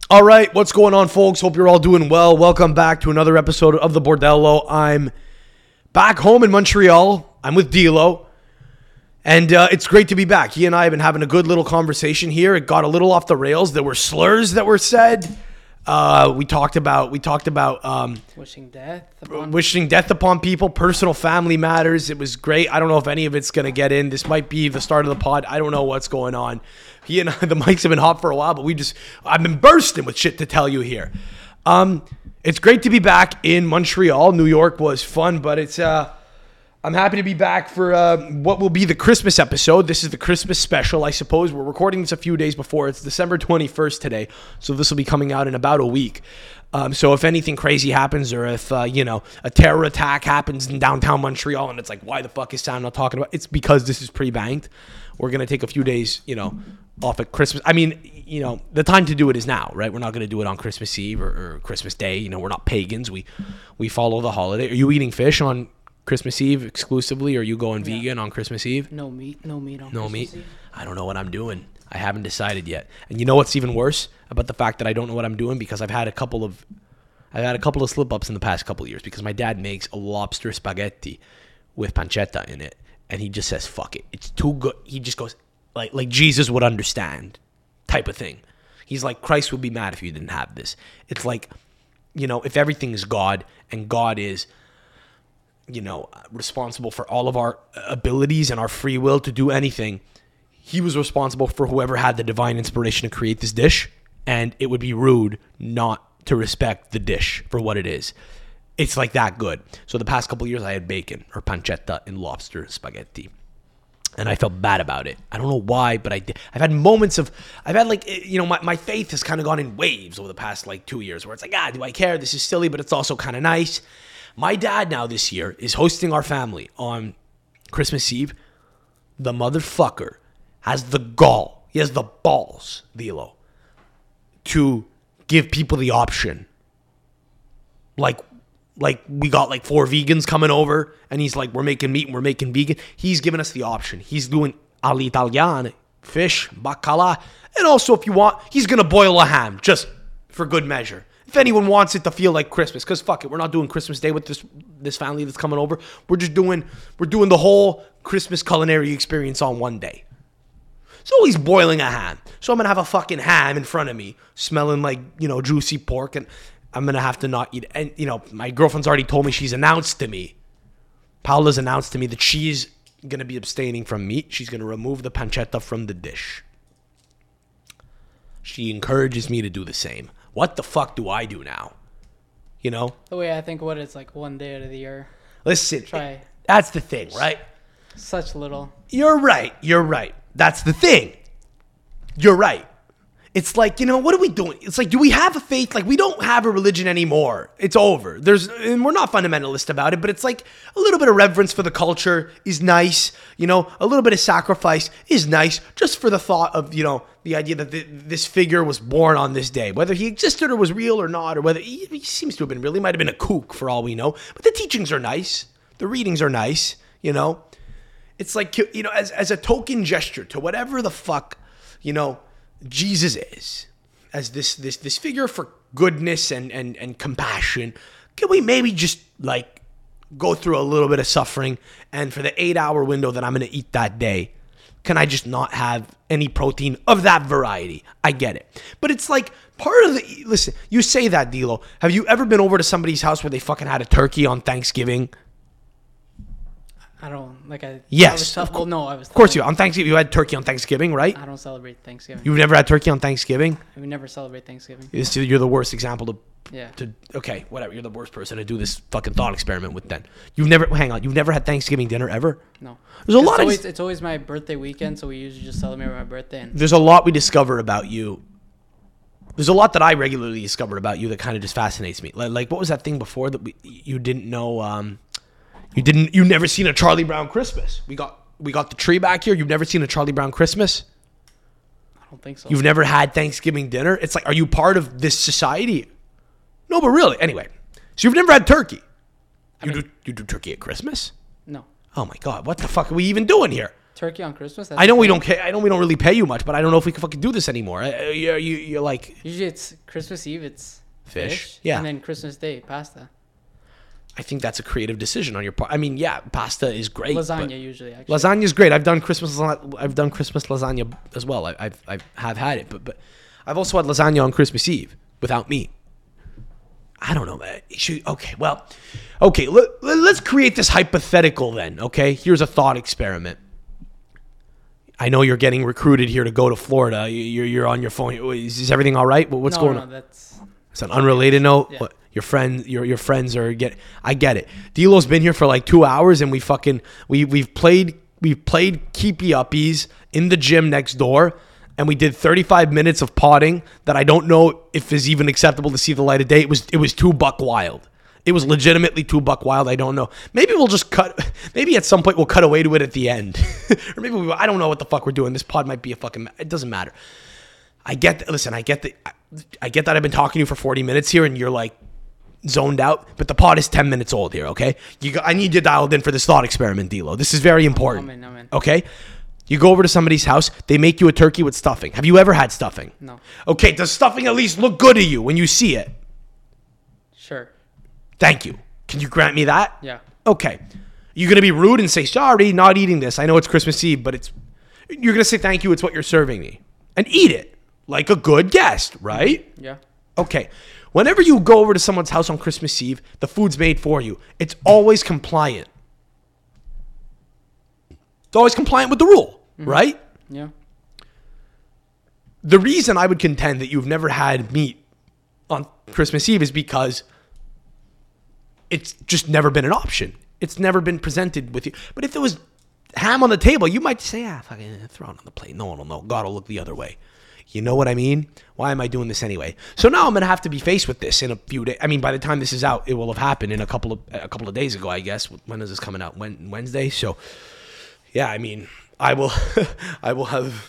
All right, what's going on, folks? Hope you're all doing well. Welcome back to another episode of The Bordello. I'm back home in Montreal. I'm with D'Lo, and it's great to be back. He and I have been having a good little conversation here. It got a little off the rails. There were slurs that were said. We talked about wishing death upon people, personal family matters. It was great. I don't know if any of it's going to get in. This might be the start of the pod. I don't know what's going on. He and I, the mics have been hot for a while, but I've been bursting with shit to tell you here. It's great to be back in Montreal. New York was fun, but I'm happy to be back for what will be the Christmas episode. This is the Christmas special, I suppose. We're recording this a few days before. It's December 21st today, so this will be coming out in about a week. So if anything crazy happens, or if, a terror attack happens in downtown Montreal, and it's like, why the fuck is Sam not talking about it? It's because this is pre-banked. We're going to take a few days, off at Christmas. I mean, the time to do it is now, right? We're not going to do it on Christmas Eve or Christmas Day. We're not pagans. We follow the holiday. Are you eating fish on Christmas Eve exclusively, or are you going vegan on Christmas Eve? No meat on Christmas Eve. I don't know what I'm doing. I haven't decided yet. And you know what's even worse about the fact that I don't know what I'm doing? Because I've had a couple of slip-ups in the past couple of years, because my dad makes a lobster spaghetti with pancetta in it, and he just says, fuck it. It's too good. He just goes, like Jesus would understand type of thing. He's like, Christ would be mad if you didn't have this. It's like, if everything is God, and God is, responsible for all of our abilities and our free will to do anything, he was responsible for whoever had the divine inspiration to create this dish, and it would be rude not to respect the dish for what it is. It's like that good. So the past couple of years I had bacon or pancetta and lobster spaghetti, and I felt bad about it. I don't know why, but I did. I've had my faith has kind of gone in waves over the past 2 years, where it's like, do I care? This is silly, but it's also kind of nice. My dad now this year is hosting our family on Christmas Eve. The motherfucker has the gall. He has the balls, D'Lo, to give people the option. Like we got 4 vegans coming over, and he's like, we're making meat and we're making vegan. He's giving us the option. He's doing all'italiana, fish, baccalà, and also, if you want, he's going to boil a ham, just for good measure. If anyone wants it to feel like Christmas, because fuck it, we're not doing Christmas Day with this family that's coming over. We're doing the whole Christmas culinary experience on one day. So he's boiling a ham. So I'm going to have a fucking ham in front of me, smelling like, juicy pork, and I'm going to have to not eat it. And, my girlfriend's already told me, Paula's announced to me that she's going to be abstaining from meat. She's going to remove the pancetta from the dish. She encourages me to do the same. What the fuck do I do now? The way I think what it's like one day out of the year. Listen, that's the thing, right? Such little. You're right. That's the thing. You're right. It's like, what are we doing? It's like, do we have a faith? Like, we don't have a religion anymore. It's over. And we're not fundamentalist about it, but it's like a little bit of reverence for the culture is nice. A little bit of sacrifice is nice, just for the thought of, the idea that this figure was born on this day, whether he existed or was real or not, or whether he seems to have been real. He might have been a kook for all we know, but the teachings are nice. The readings are nice, It's like, as a token gesture to whatever the fuck, Jesus is, as this figure for goodness and compassion. Can we maybe just go through a little bit of suffering, and for the 8-hour window that I'm going to eat that day, can I just not have any protein of that variety? I get it. But it's like part of the, listen, you say that, D'Lo. Have you ever been over to somebody's house where they fucking had a turkey on Thanksgiving? I don't, yes. Of course you, on Thanksgiving, you had turkey on Thanksgiving, right? I don't celebrate Thanksgiving. You've never had turkey on Thanksgiving? We never celebrate Thanksgiving. You're the worst example Yeah. Okay, whatever. You're the worst person to do this fucking thought experiment with then. You've never had Thanksgiving dinner ever? No. It's always my birthday weekend, so we usually just celebrate my birthday. And there's a lot we discover about you. There's a lot that I regularly discover about you that kind of just fascinates me. Like what was that thing before that you didn't know? You never seen a Charlie Brown Christmas. We got the tree back here. You've never seen a Charlie Brown Christmas? I don't think so. You've never had Thanksgiving dinner? It's like, are you part of this society? No, but really. Anyway, so you've never had turkey. You do turkey at Christmas? No. Oh my God, what the fuck are we even doing here? Turkey on Christmas? I know we don't care. I know we don't really pay you much, but I don't know if we can fucking do this anymore. You're like... Usually it's Christmas Eve, it's fish. Yeah. And then Christmas Day, pasta. I think that's a creative decision on your part. I mean, yeah, pasta is great. Lasagna usually, actually. Lasagna is great. I've done Christmas lasagna as well. I have had it, but I've also had lasagna on Christmas Eve without meat. I don't know, man. Okay, let's create this hypothetical then, okay? Here's a thought experiment. I know you're getting recruited here to go to Florida. You're on your phone. Is everything all right? What's going on? It's an unrelated note. Yeah. What, your friends are I get it. D'Lo's been here for like 2 hours, and we've played keepy uppies in the gym next door, and we did 35 minutes of potting that I don't know if is even acceptable to see the light of day. It was too buck wild. It was legitimately too buck wild. I don't know. Maybe we'll just cut. Maybe at some point we'll cut away to it at the end. Or maybe I don't know what the fuck we're doing. This pod might be a fucking... It doesn't matter. I get that I've been talking to you for 40 minutes here and you're like zoned out. But the pod is 10 minutes old here, okay? I need you dialed in for this thought experiment, D'Lo. This is very important. I'm in. Okay? You go over to somebody's house. They make you a turkey with stuffing. Have you ever had stuffing? No. Okay, does stuffing at least look good to you when you see it? Sure. Thank you. Can you grant me that? Yeah. Okay. You're going to be rude and say, sorry, not eating this. I know it's Christmas Eve, but you're going to say thank you. It's what you're serving me. And eat it like a good guest, right? Yeah. Okay. Whenever you go over to someone's house on Christmas Eve, the food's made for you. It's always compliant. It's always compliant with the rule, right? Yeah. The reason I would contend that you've never had meat on Christmas Eve is because it's just never been an option. It's never been presented with you. But if there was ham on the table, you might say, fucking throw it on the plate. No one will know. God will look the other way. You know what I mean? Why am I doing this anyway? So now I'm going to have to be faced with this in a few days. I mean, by the time this is out, it will have happened in a couple of days ago, I guess. When is this coming out? Wednesday? So, yeah, I mean, I will have,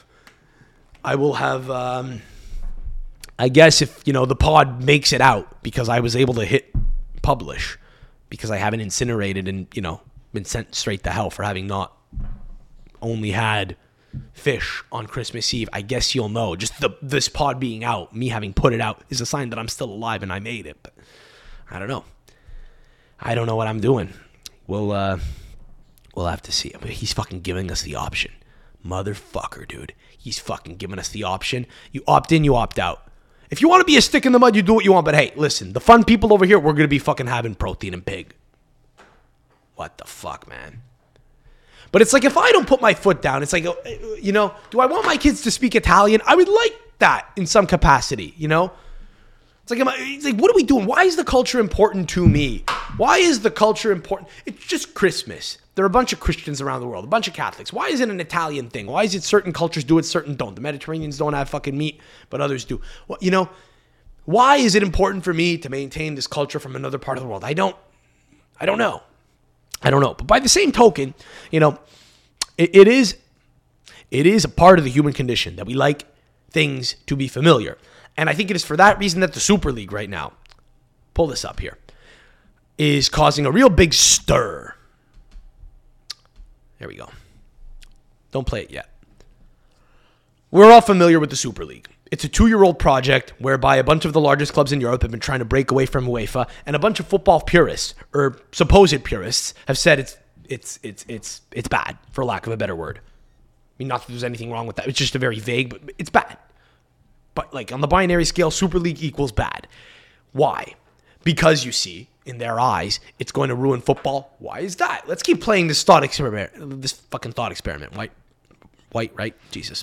I guess if, the pod makes it out because I was able to hit publish, because I haven't incinerated and, been sent straight to hell for having not only had fish on Christmas Eve. I guess you'll know. Just this pod being out, me having put it out, is a sign that I'm still alive and I made it. But I don't know. I don't know what I'm doing. We'll have to see. But he's fucking giving us the option. Motherfucker, dude. He's fucking giving us the option. You opt in, you opt out. If you want to be a stick in the mud, you do what you want. But hey, listen, the fun people over here, we're going to be fucking having protein and pig. What the fuck, man? But it's like, if I don't put my foot down, it's like, do I want my kids to speak Italian? I would like that in some capacity, It's like, what are we doing? Why is the culture important to me? Why is the culture important? It's just Christmas. There are a bunch of Christians around the world, a bunch of Catholics. Why is it an Italian thing? Why is it certain cultures do it, certain don't? The Mediterraneans don't have fucking meat, but others do. Well, why is it important for me to maintain this culture from another part of the world? I don't know. But by the same token, it is a part of the human condition that we like things to be familiar. And I think it is for that reason that the Super League right now, pull this up here, is causing a real big stir. There we go. Don't play it yet. We're all familiar with the Super League. It's a 2-year-old project whereby a bunch of the largest clubs in Europe have been trying to break away from UEFA, and a bunch of football purists, or supposed purists, have said it's bad, for lack of a better word. I mean, not that there's anything wrong with that. It's just a very vague, but it's bad. But like on the binary scale, Super League equals bad. Why? Because you see, in their eyes, it's going to ruin football. Why is that? Let's keep playing this thought experiment. This fucking thought experiment. White, right? Jesus.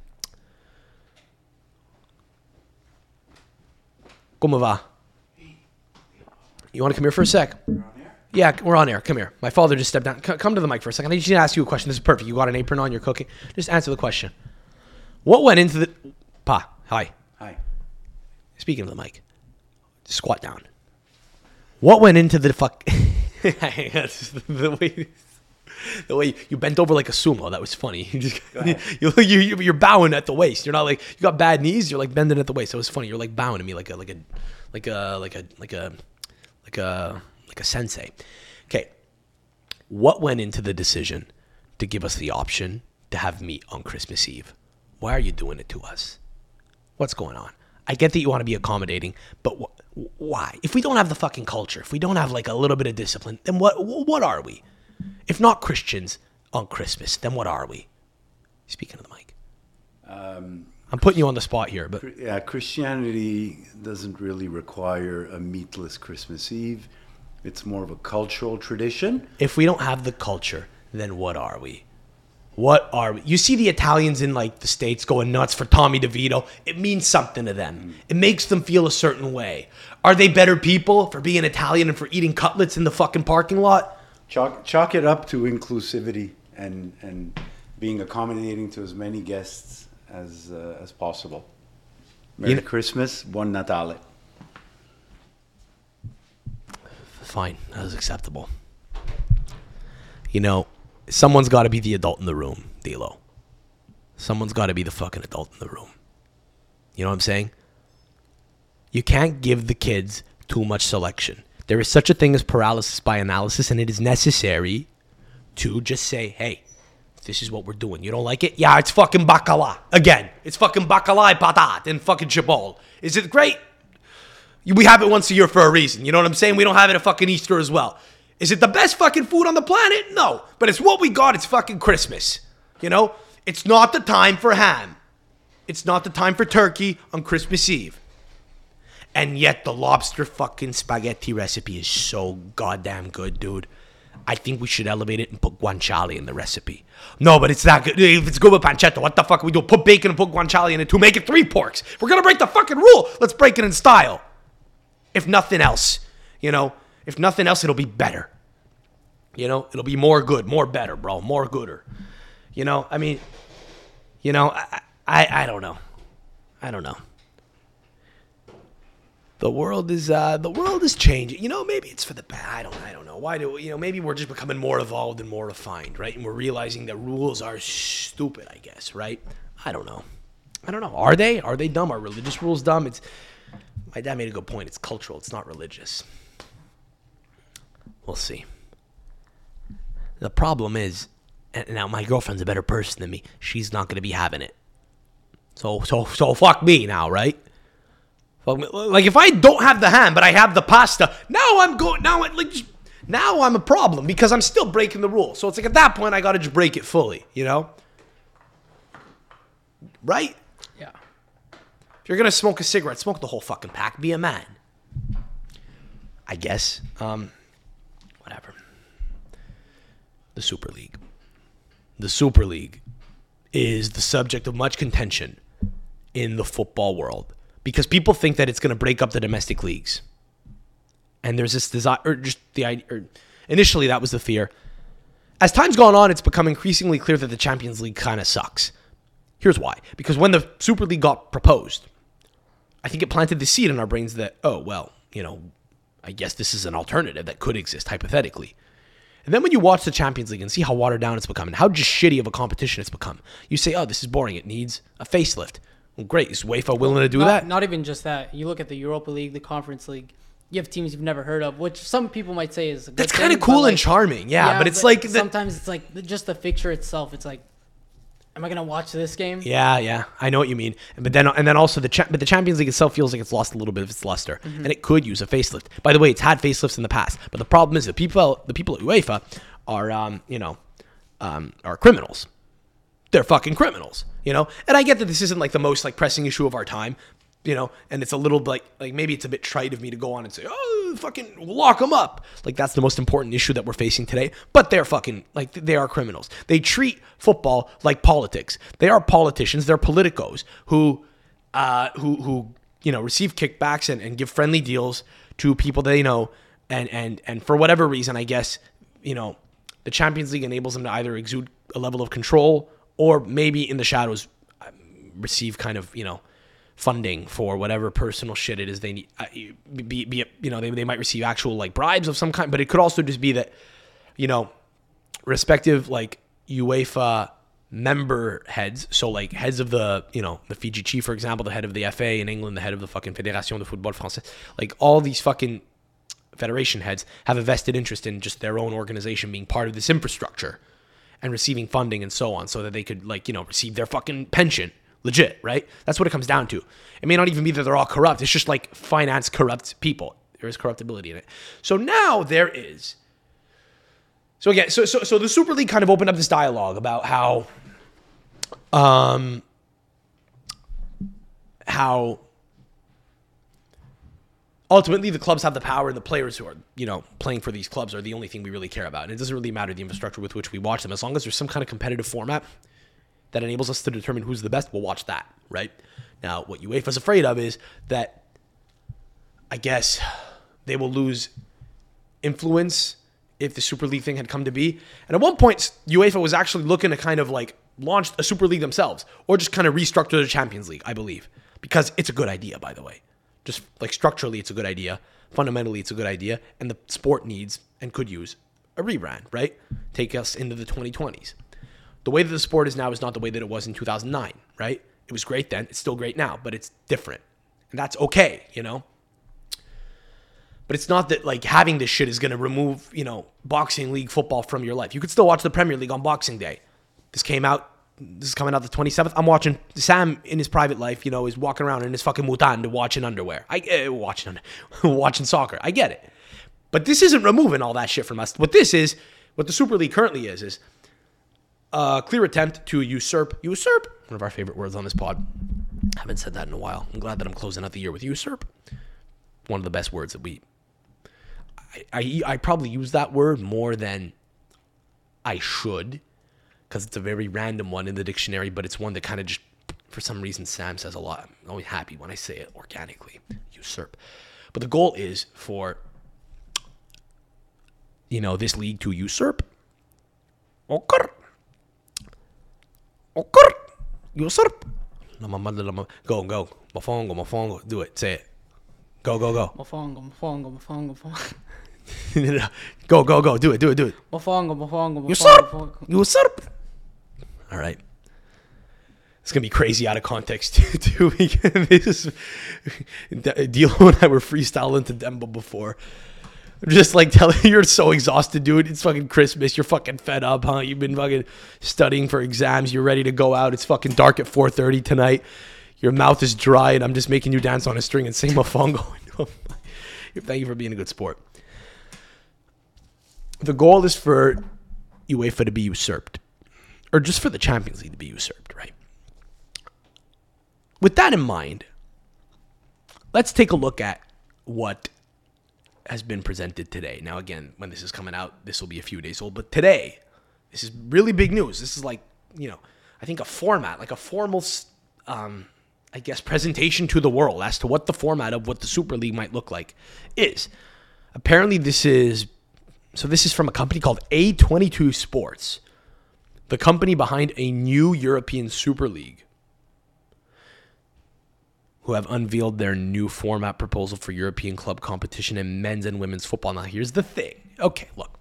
Como va? You want to come here for a sec? Yeah, we're on air. Come here. My father just stepped down. Come to the mic for a second. I need to ask you a question. This is perfect. You got an apron on. You're cooking. Just answer the question. What went into the... Pa, hi. Hi. Speaking of the mic, squat down. What went into the fuck... the way you bent over like a sumo. That was funny. You're bowing at the waist. You're not like, you got bad knees. You're like bending at the waist. That was funny. You're like bowing to me like a sensei. Okay. What went into the decision to give us the option to have meat on Christmas Eve. Why are you doing it to us? What's going on? I get that you want to be accommodating, but why? If we don't have the fucking culture, if we don't have like a little bit of discipline, then what are we? If not Christians on Christmas, then what are we? Speaking of the mic. I'm putting you on the spot here, but yeah, Christianity doesn't really require a meatless Christmas Eve. It's more of a cultural tradition. If we don't have the culture, then what are we? What are we? You see the Italians in like the States going nuts for Tommy DeVito. It means something to them. It makes them feel a certain way. Are they better people for being Italian and for eating cutlets in the fucking parking lot? Chalk it up to inclusivity and being accommodating to as many guests as possible. Merry Christmas, Buon Natale. Fine, that was acceptable. You know, someone's got to be the adult in the room, D'Lo. Someone's got to be the fucking adult in the room. You know what I'm saying? You can't give the kids too much selection. There is such a thing as paralysis by analysis, and it is necessary to just say, hey, this is what we're doing. You don't like it? Yeah, it's fucking bacala. Again, it's fucking bacala et patat and fucking chibol. Is it great? We have it once a year for a reason. You know what I'm saying? We don't have it at fucking Easter as well. Is it the best fucking food on the planet? No. But it's what we got. It's fucking Christmas. You know? It's not the time for ham. It's not the time for turkey on Christmas Eve. And yet the lobster fucking spaghetti recipe is so goddamn good, dude. I think we should elevate it and put guanciale in the recipe. No, but it's not good. If it's good with pancetta, what the fuck are we doing? Put bacon and put guanciale in it to make it 3 porks. We're going to break the fucking rule. Let's break it in style. If nothing else, you know, if nothing else, it'll be better. You know, it'll be more good, more better, bro, more gooder. You know, I mean, you know, I don't know. I don't know. The world is changing. You know, maybe it's for the bad. I don't know. Why do you know? Maybe we're just becoming more evolved and more refined, right? And we're realizing that rules are stupid. I guess, right? I don't know. Are they? Are they dumb? Are religious rules dumb? My dad made a good point. It's cultural. It's not religious. We'll see. The problem is, and now my girlfriend's a better person than me. She's not going to be having it. So fuck me now, right? Like if I don't have the ham, but I have the pasta, now I'm a problem because I'm still breaking the rule. So it's like at that point I got to just break it fully, you know? Right? Yeah. If you're going to smoke a cigarette, smoke the whole fucking pack. Be a man. I guess. Whatever. The Super League. The Super League is the subject of much contention in the football world because people think that it's going to break up the domestic leagues. And there's this desire, or just the idea, or initially that was the fear. As time's gone on, it's become increasingly clear that the Champions League kind of sucks. Here's why. Because when the Super League got proposed, I think it planted the seed in our brains that, oh, well, you know, I guess this is an alternative that could exist hypothetically. And then when you watch the Champions League and see how watered down it's become and how just shitty of a competition it's become, you say, oh, this is boring. It needs a facelift. Well, great. Is UEFA willing to do that? Not even just that. You look at the Europa League, the Conference League. You have teams you've never heard of, which some people might say is a good That's kind of cool and charming. Yeah, but it's like... Sometimes it's like just the fixture itself. It's like, am I going to watch this game? Yeah. I know what you mean. But then also the Champions League itself feels like it's lost a little bit of its luster. Mm-hmm. And it could use a facelift. By the way, it's had facelifts in the past. But the problem is the people at UEFA are criminals. They're fucking criminals, you know? And I get that this isn't like the most like pressing issue of our time, you know? And it's a little like maybe it's a bit trite of me to go on and say, oh, fucking lock them up. Like that's the most important issue that we're facing today. But they're fucking, like they are criminals. They treat football like politics. They are politicians. They're politicos who you know, receive kickbacks and give friendly deals to people they know. And for whatever reason, I guess, you know, the Champions League enables them to either exude a level of control or maybe in the shadows receive kind of, you know, funding for whatever personal shit it is they need. You know, they might receive actual like bribes of some kind, but it could also just be that, you know, respective like UEFA member heads, so like heads of the, you know, the Fiji Chief, for example, the head of the FA in England, the head of the fucking Fédération de Football Français, like all these fucking federation heads have a vested interest in just their own organization being part of this infrastructure. and receiving funding and so on, so that they could, like, you know, receive their fucking pension. Legit, right? That's what it comes down to. It may not even be that they're all corrupt. It's just like finance corrupts people. There is corruptibility in it. So now there is. So again, so the Super League kind of opened up this dialogue about how ultimately the clubs have the power, and the players who are, you know, playing for these clubs are the only thing we really care about. And it doesn't really matter the infrastructure with which we watch them. As long as there's some kind of competitive format that enables us to determine who's the best, we'll watch that, right? Now, what UEFA's afraid of is that, I guess, they will lose influence if the Super League thing had come to be. And at one point, UEFA was actually looking to kind of like launch a Super League themselves, or just kind of restructure the Champions League, I believe. Because it's a good idea, by the way. Just like structurally, it's a good idea. Fundamentally, it's a good idea. And the sport needs and could use a rebrand, right? Take us into the 2020s. The way that the sport is now is not the way that it was in 2009, right? It was great then. It's still great now, but it's different. And that's okay, you know? But it's not that, like, having this shit is going to remove, you know, boxing league football from your life. You could still watch the Premier League on Boxing Day. This is coming out the 27th. I'm watching Sam in his private life, you know, is walking around in his fucking mutande watching underwear. Watching soccer. I get it. But this isn't removing all that shit from us. What the Super League currently is a clear attempt to usurp, one of our favorite words on this pod. I haven't said that in a while. I'm glad that I'm closing out the year with usurp. One of the best words that I probably use that word more than I should, because it's a very random one in the dictionary, but it's one that kind of just, for some reason, Sam says a lot. I'm always happy when I say it organically. Usurp. But the goal is for, you know, this league to usurp. Usurp. Go. Mofongo. Do it. Say it. Go. Mofongo. Go. Do it. Mofongo. Usurp. All right. It's going to be crazy out of context, too. This is... Dilo and I were freestyling to Demba before. I'm just like telling you, you're so exhausted, dude. It's fucking Christmas. You're fucking fed up, huh? You've been fucking studying for exams. You're ready to go out. It's fucking dark at 4:30 tonight. Your mouth is dry, and I'm just making you dance on a string and sing Mofongo. Thank you for being a good sport. The goal is for UEFA to be usurped, or just for the Champions League to be usurped, right? With that in mind, let's take a look at what has been presented today. Now, again, when this is coming out, this will be a few days old, but today, this is really big news. This is like, you know, I think a format, like a formal, I guess, presentation to the world as to what the format of what the Super League might look like is. Apparently, this is from a company called A22 Sports, the company behind a new European Super League, who have unveiled their new format proposal for European club competition in men's and women's football. Now, here's the thing. Okay, look.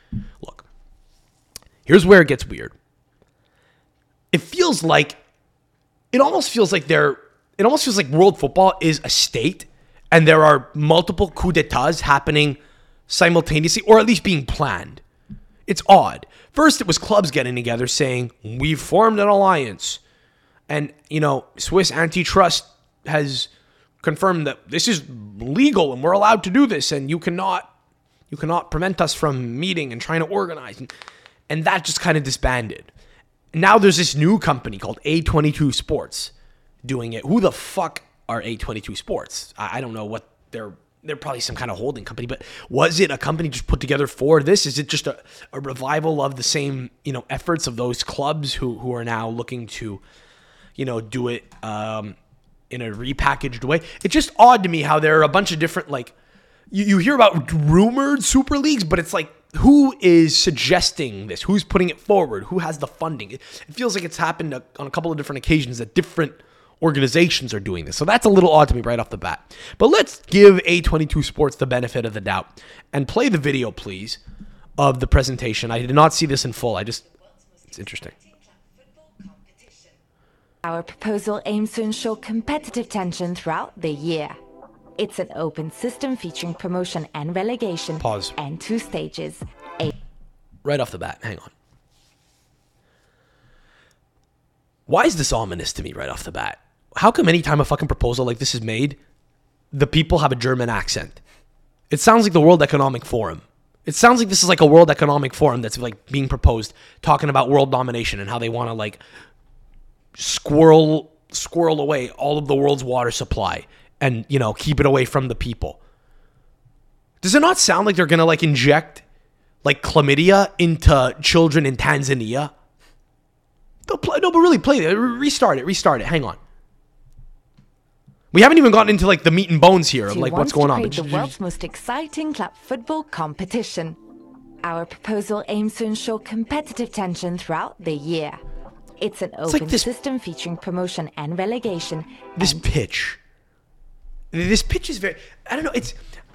Here's where it gets weird. It almost feels like world football is a state, and there are multiple coups d'etats happening simultaneously, or at least being planned. It's odd. First, it was clubs getting together saying, we've formed an alliance. And, you know, Swiss antitrust has confirmed that this is legal and we're allowed to do this, and you cannot prevent us from meeting and trying to organize. And that just kind of disbanded. Now there's this new company called A22 Sports doing it. Who the fuck are A22 Sports? I don't know what they're probably some kind of holding company, but was it a company just put together for this? Is it just a revival of the same, you know, efforts of those clubs who are now looking to, you know, do it in a repackaged way? It's just odd to me how there are a bunch of different, like, you hear about rumored super leagues, but it's like, who is suggesting this? Who's putting it forward? Who has the funding? It feels like it's happened on a couple of different occasions that different organizations are doing this. So that's a little odd to me right off the bat. But let's give A22 Sports the benefit of the doubt and play the video, please, of the presentation. I did not see this in full. It's interesting. Our proposal aims to ensure competitive tension throughout the year. It's an open system featuring promotion and relegation. Pause. And 2 stages. Right off the bat, hang on. Why is this ominous to me right off the bat? How come anytime a fucking proposal like this is made, the people have a German accent? It sounds like the World Economic Forum. It sounds like this is like a World Economic Forum that's like being proposed, talking about world domination and how they want to like squirrel away all of the world's water supply and, you know, keep it away from the people. Does it not sound like they're going to like inject like chlamydia into children in Tanzania? They'll play, no, but really play it. Restart it. Hang on. We haven't even gotten into like the meat and bones here of like what's going on. The world's most exciting club football competition. Our proposal aims to ensure competitive tension throughout the year. It's an open system featuring promotion and relegation. This pitch is very, I don't know, it's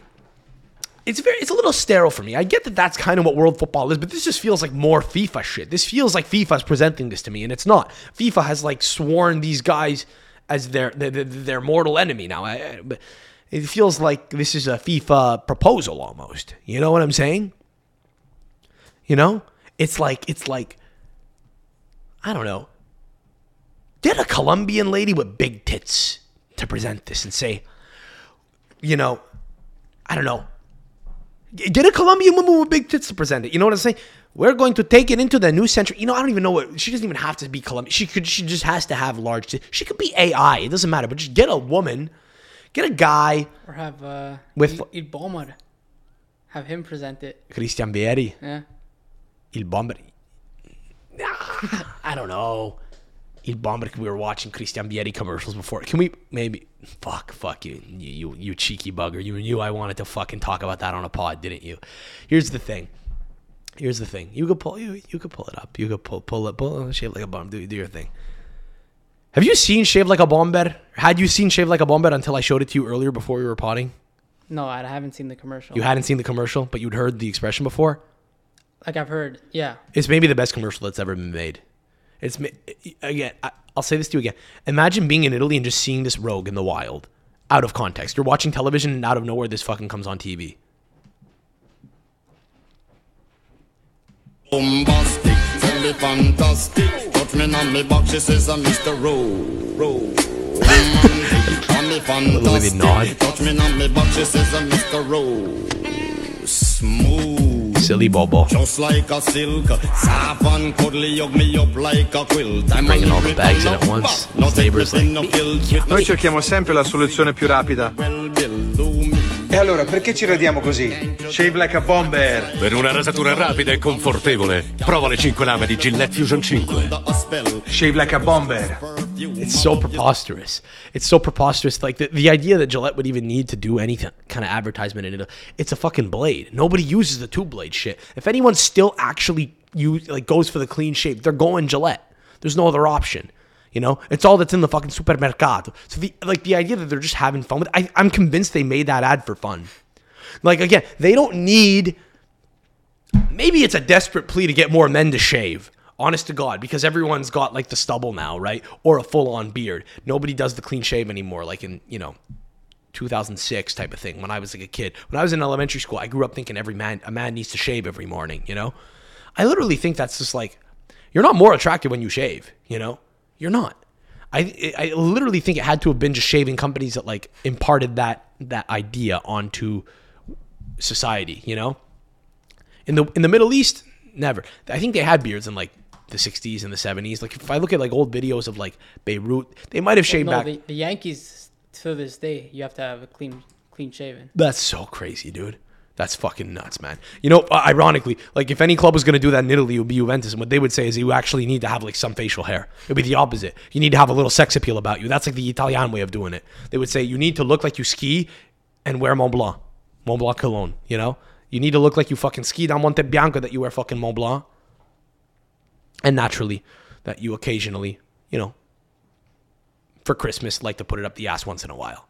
a little sterile for me. I get that that's kind of what world football is, but this just feels like more FIFA shit. This feels like FIFA's presenting this to me, and it's not. FIFA has like sworn these guys as their mortal enemy now. But it feels like this is a FIFA proposal almost. You know what I'm saying? You know? It's like I don't know. Get a Colombian lady with big tits to present this and say, you know, I don't know. Get a Colombian woman with big tits to present it. You know what I'm saying? We're going to take it into the new century. You know, I don't even know what. She doesn't even have to be Colombian. She just has to have large tits. She could be AI. It doesn't matter. But just get a woman, get a guy. Or have with Il Bomber. Have him present it. Christian Vieri. Yeah. Il Bomber. I don't know. Il Bomber. We were watching Christian Vieri commercials before. Can we maybe? Fuck you. You cheeky bugger. You knew I wanted to fucking talk about that on a pod, didn't you? Here's the thing. You could pull it up. You could pull Shave Like a Bomber. Do your thing. Have you seen Shave Like a Bomber? Had you seen Shave Like a Bomber until I showed it to you earlier before we were potting? No, I haven't seen the commercial. You hadn't seen the commercial, but you'd heard the expression before? Like I've heard, yeah. It's maybe the best commercial that's ever been made. Again, I'll say this to you again. Imagine being in Italy and just seeing this rogue in the wild. Out of context. You're watching television and out of nowhere this fucking comes on TV. Bombastic, tell me fantastic. Touch me on me box, she says I'm Mr. Romantic, tell me fantastic. Touch me on me box, she says I'm Mr. Smooth. Silly Bobo. Just like a silk, soft and cuddly, hug me up like a quilt. I'm bringing all the bags in at once. His neighbor's like, noi cerchiamo sempre la soluzione più rapida. E allora, perché ci radiamo così? Shave Like a Bomber. Per una rasatura rapida e confortevole, prova le 5 lame di Gillette Fusion 5. Shave Like a Bomber. It's so preposterous. It's so preposterous. Like the idea that Gillette would even need to do any kind of advertisement in it. It's a fucking blade. Nobody uses the 2-blade shit. If anyone still actually goes for the clean shave, they're going Gillette. There's no other option. You know, it's all that's in the fucking supermercato. So the idea that they're just having fun with it, I'm convinced they made that ad for fun. Like, again, they don't need, maybe it's a desperate plea to get more men to shave. Honest to God, because everyone's got like the stubble now, right? Or a full-on beard. Nobody does the clean shave anymore, like in, 2006 type of thing when I was like a kid. When I was in elementary school, I grew up thinking a man needs to shave every morning, you know? I literally think that's just like, you're not more attractive when you shave, you know? You're not. I literally think it had to have been just shaving companies that like imparted that idea onto society, you know? In the Middle East, never. I think they had beards in like the 60s and the 70s. Like if I look at like old videos of like Beirut, they might have shaved back. The Yankees to this day, you have to have a clean shaven. That's so crazy, dude. That's fucking nuts, man. You know, ironically, like if any club was going to do that in Italy, it would be Juventus. And what they would say is you actually need to have like some facial hair. It would be the opposite. You need to have a little sex appeal about you. That's like the Italian way of doing it. They would say you need to look like you ski and wear Mont Blanc cologne, you know? You need to look like you fucking ski down Monte Bianco, that you wear fucking Mont Blanc. And naturally, that you occasionally, for Christmas, like to put it up the ass once in a while.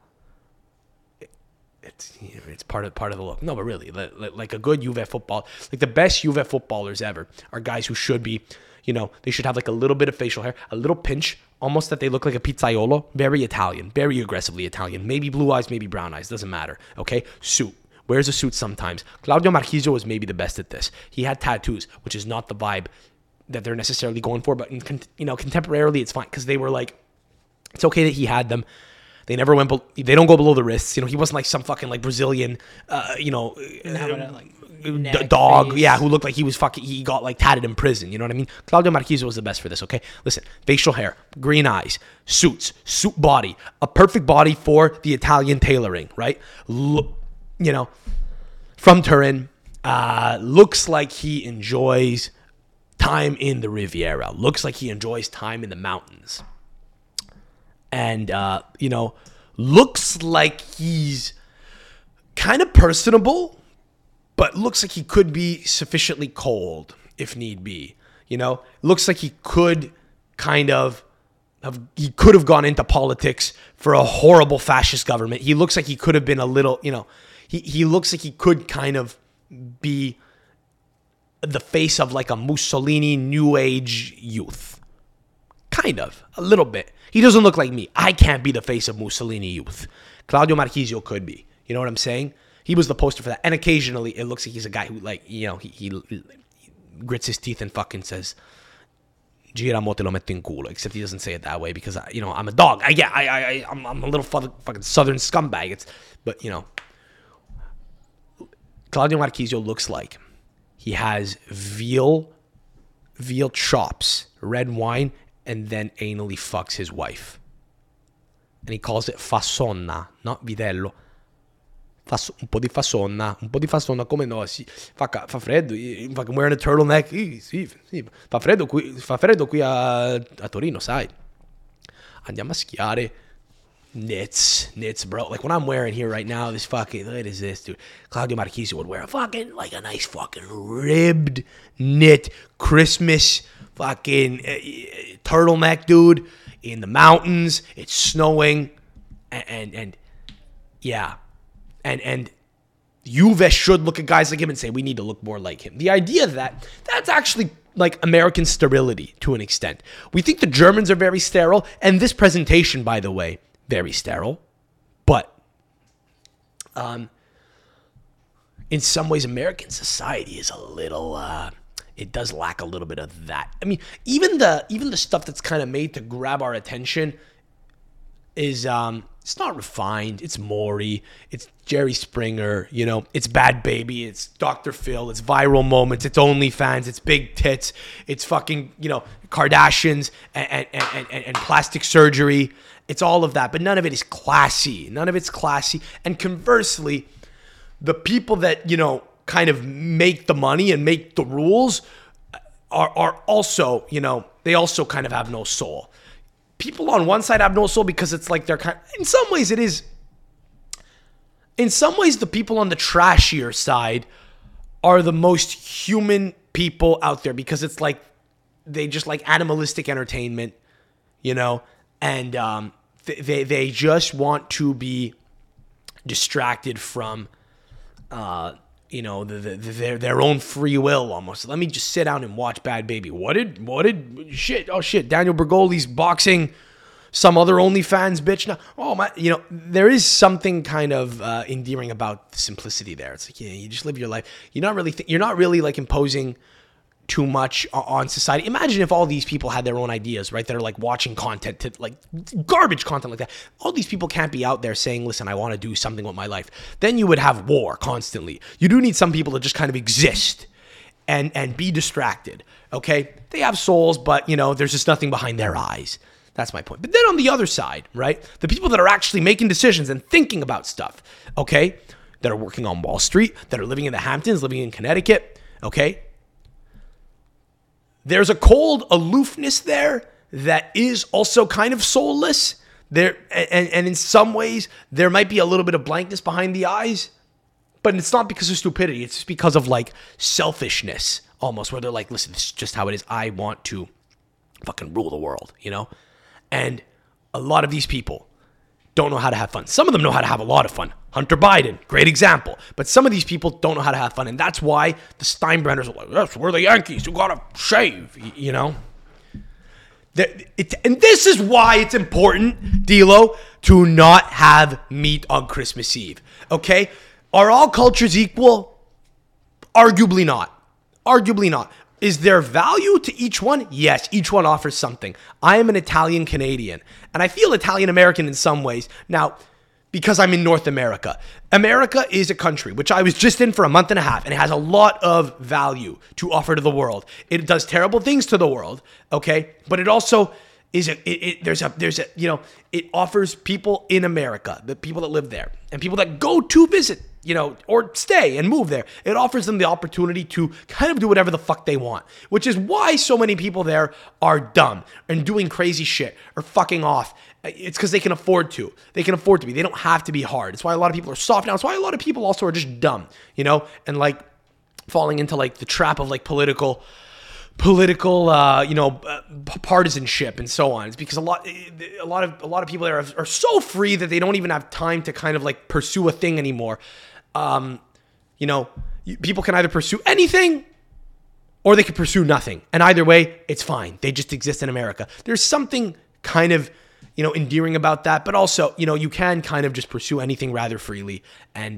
It's part of the look. No, but really, like a good Juve football, like the best Juve footballers ever are guys who should be, they should have like a little bit of facial hair, a little pinch, almost that they look like a pizzaiolo. Very Italian, very aggressively Italian. Maybe blue eyes, maybe brown eyes, doesn't matter. Okay, suit. Wears a suit sometimes. Claudio Marchisio was maybe the best at this. He had tattoos, which is not the vibe that they're necessarily going for, but contemporarily it's fine because they were like, it's okay that he had them. They never went. They don't go below the wrists. He wasn't like some fucking like Brazilian, dog. Face. Yeah, who looked like he was fucking. He got like tatted in prison. You know what I mean? Claudio Marchisio was the best for this. Okay, listen, facial hair, green eyes, suit body, a perfect body for the Italian tailoring, right? From Turin, looks like he enjoys time in the Riviera. Looks like he enjoys time in the mountains. And, looks like he's kind of personable, but looks like he could be sufficiently cold if need be. Looks like he could have gone into politics for a horrible fascist government. He looks like he could have been a little, he looks like he could kind of be the face of like a Mussolini new age youth. Kind of, a little bit. He doesn't look like me. I can't be the face of Mussolini youth. Claudio Marchisio could be. You know what I'm saying? He was the poster for that. And occasionally, it looks like he's a guy who, like, he grits his teeth and fucking says, "Gira mo te lo metto in culo." Except he doesn't say it that way because, I'm a dog. I'm a little fucking southern scumbag. But Claudio Marchisio looks like he has veal chops, red wine, and then anally fucks his wife. And he calls it fassonna, not vitello. Un po' di fassonna, come no? Fa freddo, fucking wearing a turtleneck. Sì. Fa freddo qui a Torino, sai. Andiamo a schiare. Knits, bro. Like, what I'm wearing here right now, this fucking, what is this, dude? Claudio Marchisio would wear a nice fucking ribbed knit Christmas fucking turtleneck, dude, in the mountains. It's snowing, and yeah, and Juve should look at guys like him and say, we need to look more like him. The idea that's actually like American sterility to an extent. We think the Germans are very sterile, and this presentation, by the way, very sterile, but in some ways, American society is a little. It does lack a little bit of that. I mean, even the stuff that's kind of made to grab our attention is it's not refined. It's Maury. It's Jerry Springer. It's Bad Baby. It's Dr. Phil. It's viral moments. It's OnlyFans. It's big tits. It's fucking Kardashians and plastic surgery. It's all of that, but none of it is classy. None of it's classy. And conversely, the people that kind of make the money and make the rules are also, they also kind of have no soul. People on one side have no soul because it's like they're in some ways it is. In some ways, the people on the trashier side are the most human people out there because it's like they just like animalistic entertainment, and they just want to be distracted from their own free will almost. Let me just sit down and watch Bad Baby. What did shit? Oh shit! Daniel Bergoli's boxing some other OnlyFans bitch now. Oh my, there is something kind of endearing about the simplicity there. It's like, you just live your life. You're not really like imposing too much on society. Imagine if all these people had their own ideas, right? That are like watching content to like garbage content like that. All these people can't be out there saying, listen, I want to do something with my life. Then you would have war constantly. You do need some people to just kind of exist and be distracted. Okay. They have souls, but there's just nothing behind their eyes. That's my point. But then on the other side, right? The people that are actually making decisions and thinking about stuff, okay? That are working on Wall Street, that are living in the Hamptons, living in Connecticut, okay? There's a cold aloofness there that is also kind of soulless. There, and in some ways, there might be a little bit of blankness behind the eyes, but it's not because of stupidity. It's just because of like selfishness almost, where they're like, listen, this is just how it is. I want to fucking rule the world, And a lot of these people don't know how to have fun. Some of them know how to have a lot of fun. Hunter Biden, great example. But some of these people don't know how to have fun. And that's why the Steinbrenners are like, yes, we're the Yankees who got to shave, And this is why it's important, D'Lo, to not have meat on Christmas Eve, okay? Are all cultures equal? Arguably not. Arguably not. Is there value to each one? Yes, each one offers something. I am an Italian Canadian, and I feel Italian American in some ways. Now, because I'm in North America. America is a country which I was just in for a month and a half, and it has a lot of value to offer to the world. It does terrible things to the world, okay? But it also is it offers people in America, the people that live there, and people that go to visit, or stay and move there. It offers them the opportunity to kind of do whatever the fuck they want, which is why so many people there are dumb and doing crazy shit or fucking off. It's because they can afford to. They can afford to be. They don't have to be hard. It's why a lot of people are soft now. It's why a lot of people also are just dumb, and like falling into like the trap of like political, partisanship and so on. It's because a lot of people there are so free that they don't even have time to kind of like pursue a thing anymore. People can either pursue anything or they can pursue nothing. And either way, it's fine. They just exist in America. There's something kind of, endearing about that, but also, you can kind of just pursue anything rather freely. And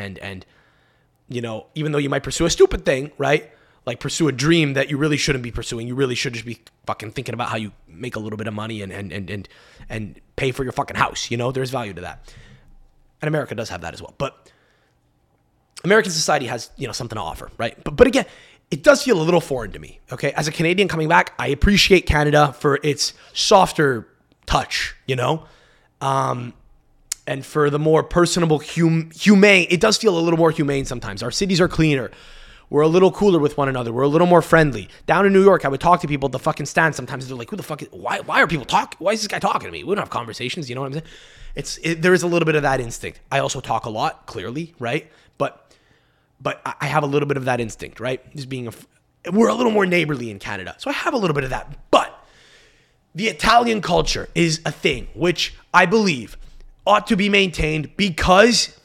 even though you might pursue a stupid thing, right? Like pursue a dream that you really shouldn't be pursuing. You really should just be fucking thinking about how you make a little bit of money and pay for your fucking house. There's value to that. And America does have that as well. But American society has, something to offer, right? But again, it does feel a little foreign to me, okay? As a Canadian coming back, I appreciate Canada for its softer touch, and for the more personable, humane, it does feel a little more humane sometimes. Our cities are cleaner. We're a little cooler with one another. We're a little more friendly. Down in New York, I would talk to people at the fucking stand. Sometimes they're like, who the fuck why are people talking? Why is this guy talking to me? We don't have conversations, you know what I'm saying? There is a little bit of that instinct. I also talk a lot, clearly, right? But I have a little bit of that instinct, right? We're a little more neighborly in Canada. So I have a little bit of that. But the Italian culture is a thing which I believe ought to be maintained because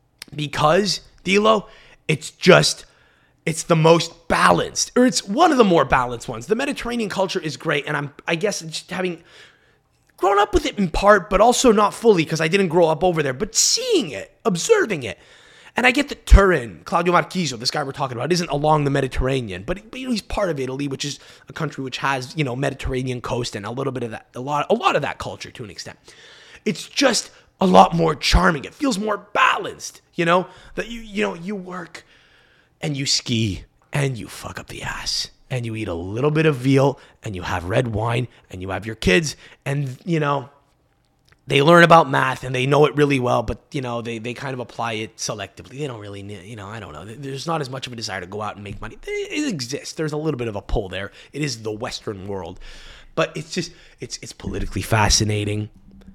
Dilo, it's the most balanced, or it's one of the more balanced ones. The Mediterranean culture is great, and I guess just having grown up with it in part, but also not fully because I didn't grow up over there, but seeing it, observing it. And I get that Turin, Claudio Marchisio, this guy we're talking about, isn't along the Mediterranean, but he's part of Italy, which is a country which has, Mediterranean coast and a little bit of that, a lot of that culture to an extent. It's just a lot more charming. It feels more balanced, that you work and you ski and you fuck up the ass and you eat a little bit of veal and you have red wine and you have your kids and, they learn about math and they know it really well, but, they kind of apply it selectively. They don't really need, I don't know. There's not as much of a desire to go out and make money. It exists. There's a little bit of a pull there. It is the Western world. But it's just, it's politically fascinating,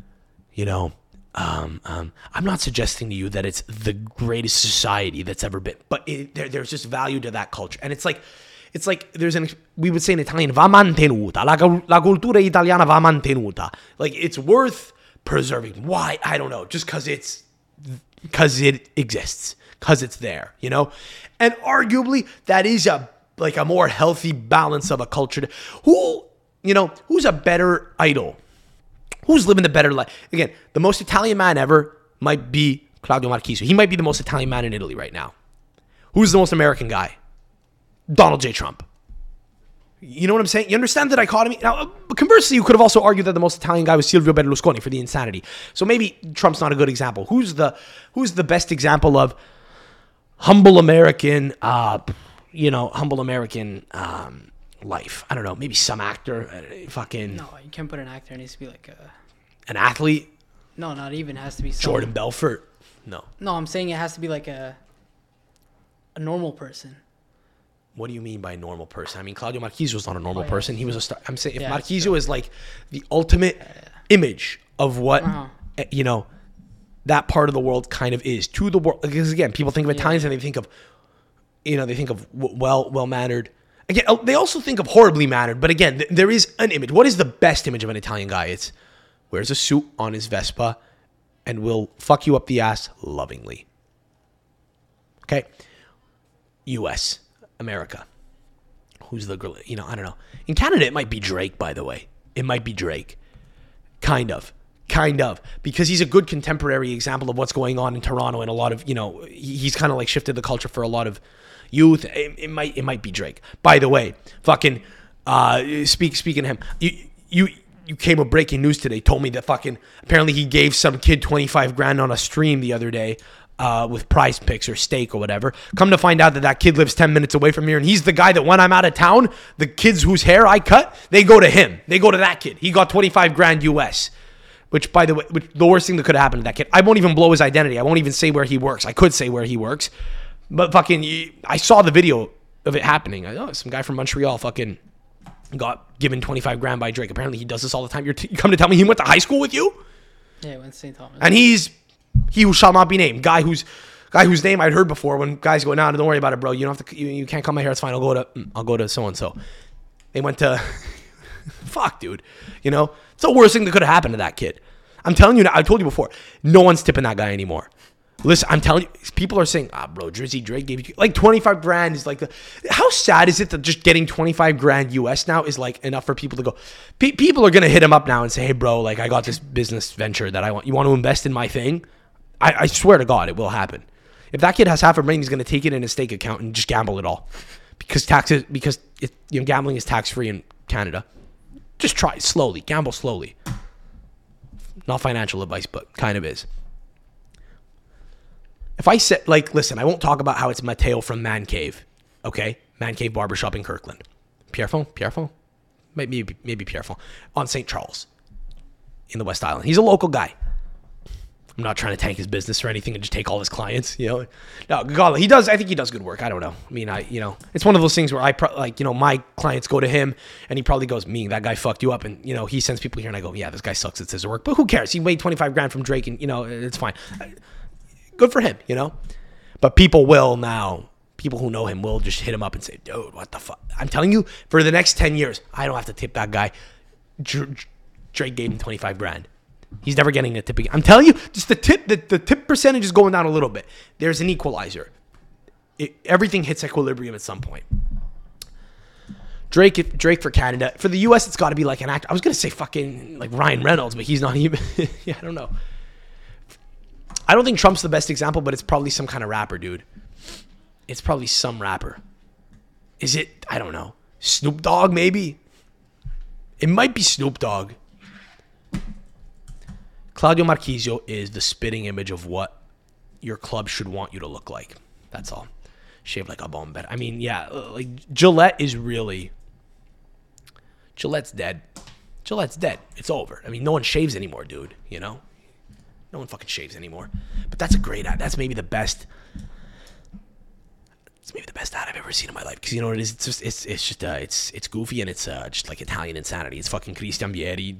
I'm not suggesting to you that it's the greatest society that's ever been, but there's just value to that culture. And it's like we would say in Italian, va mantenuta. La cultura italiana va mantenuta. Like, it's worth preserving. Why? I don't know. Just because it exists. Because it's there, And arguably, that is a more healthy balance of a culture. Who's a better idol? Who's living the better life? Again, the most Italian man ever might be Claudio Marchisio. He might be the most Italian man in Italy right now. Who's the most American guy? Donald J. Trump. You know what I'm saying? You understand the dichotomy? Now, conversely, you could have also argued that the most Italian guy was Silvio Berlusconi for the insanity. So maybe Trump's not a good example. Who's the best example of humble American, life? I don't know. Maybe some actor. No, you can't put an actor. It needs to be like an athlete. No, not even. It has to be Jordan Belfort. No, I'm saying it has to be like a normal person. What do you mean by a normal person? I mean, Claudio Marchisio is not a normal person. He was a star. I'm saying if Marchisio true. is like the ultimate image of what, that part of the world kind of is to the world. Because again, people think of Italians and they think of, well-mannered. Again, they also think of horribly mannered. But again, there is an image. What is the best image of an Italian guy? It's wears a suit on his Vespa and will fuck you up the ass lovingly. Okay? U.S., America. Who's the girl? I don't know. In Canada, it might be Drake, by the way. It might be Drake. Kind of. Because he's a good contemporary example of what's going on in Toronto and a lot of, he's kind of like shifted the culture for a lot of, youth. It might be Drake. By the way, fucking speaking to him, you came with breaking news today. Told me that fucking apparently he gave some kid 25 grand on a stream the other day with Prize Picks or Stake or whatever. Come to find out that kid lives 10 minutes away from here, and he's the guy that when I'm out of town, the kids whose hair I cut, they go to him. They go to that kid. He got 25 grand US. Which, by the way, the worst thing that could have happened to that kid. I won't even blow his identity. I won't even say where he works. I could say where he works. But fucking, I saw the video of it happening. Some guy from Montreal fucking got given 25 grand by Drake. Apparently he does this all the time. You come to tell me he went to high school with you? Yeah, he went to St. Thomas. And he who shall not be named. Guy whose name I'd heard before when guys go, nah, don't worry about it, bro. You don't have to, you can't cut my hair. It's fine. I'll go to so-and-so. They went to, fuck, dude. You know? It's the worst thing that could have happened to that kid. I'm telling you, I told you before, no one's tipping that guy anymore. Listen, I'm telling you, people are saying, bro, Drizzy Drake gave you like 25 grand is like how sad is it that just getting 25 grand US now is like enough for people to go, people are going to hit him up now and say, hey bro, like I got this business venture that you want to invest in my thing? I swear to God, it will happen. If that kid has half a brain, he's going to take it in a stake account and just gamble it all because gambling is tax free in Canada. Just try slowly, gamble slowly. Not financial advice, but kind of is. If I said, like, listen, I won't talk about how it's Mateo from Man Cave, okay? Man Cave Barbershop in Kirkland. Pierrefonds? Maybe Pierrefonds. On St. Charles in the West Island. He's a local guy. I'm not trying to tank his business or anything and just take all his clients, you know? No, God, I think he does good work. I don't know. I mean, it's one of those things where my clients go to him and he probably goes, that guy fucked you up. And, he sends people here and I go, yeah, this guy sucks at scissor work. But who cares? He made 25 grand from Drake and, it's fine. Good for him, But people who know him will just hit him up and say, dude, what the fuck? I'm telling you, for the next 10 years, I don't have to tip that guy. Drake gave him 25 grand. He's never getting a tip again. I'm telling you, just the tip percentage is going down a little bit. There's an equalizer. Everything hits equilibrium at some point. Drake for Canada. For the US, it's got to be like an actor. I was going to say fucking like Ryan Reynolds, but he's not even. Yeah, I don't know. I don't think Trump's the best example, but it's probably some kind of rapper, dude. It's probably some rapper. Is it? I don't know. Snoop Dogg, maybe? It might be Snoop Dogg. Claudio Marchisio is the spitting image of what your club should want you to look like. That's all. Shave like a bomber. I mean, yeah, like Gillette is really... Gillette's dead. Gillette's dead. It's over. I mean, no one shaves anymore, dude, No one fucking shaves anymore. But that's a great ad. That's maybe the best... It's maybe the best ad I've ever seen in my life. Because you know what it is? It's goofy and it's just like Italian insanity. It's fucking Christian Vieri,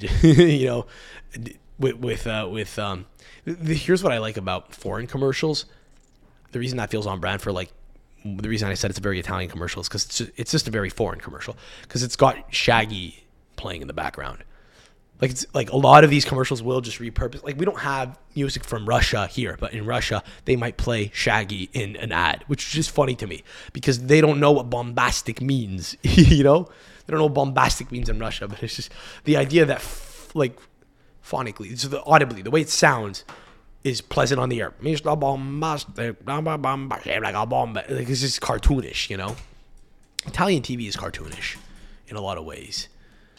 Here's what I like about foreign commercials. The reason that feels on brand for the reason I said it's a very Italian commercial is because it's just a very foreign commercial because it's got Shaggy playing in the background. Like it's like a lot of these commercials will just repurpose. Like we don't have music from Russia here, but in Russia they might play Shaggy in an ad, which is just funny to me because they don't know what bombastic means. They don't know what bombastic means in Russia, but it's just the idea that phonically, so audibly, the way it sounds is pleasant on the ear. Mr. Bombastic, like a bomb. Like it's just cartoonish, Italian TV is cartoonish in a lot of ways.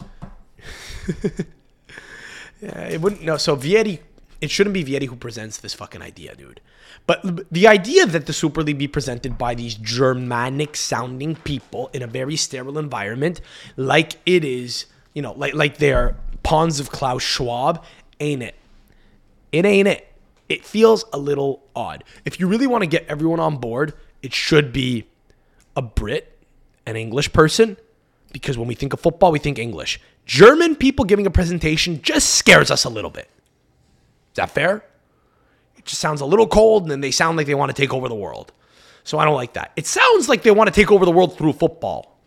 Yeah, it wouldn't. No, so Vieri, it shouldn't be Vieri who presents this fucking idea, dude. But the idea that the Super League be presented by these Germanic-sounding people in a very sterile environment, like it is, like they're pawns of Klaus Schwab, ain't it? It ain't it. It feels a little odd. If you really want to get everyone on board, it should be a Brit, an English person, because when we think of football, we think English. German people giving a presentation just scares us a little bit. Is that fair? It just sounds a little cold, and then they sound like they want to take over the world. So I don't like that. It sounds like they want to take over the world through football.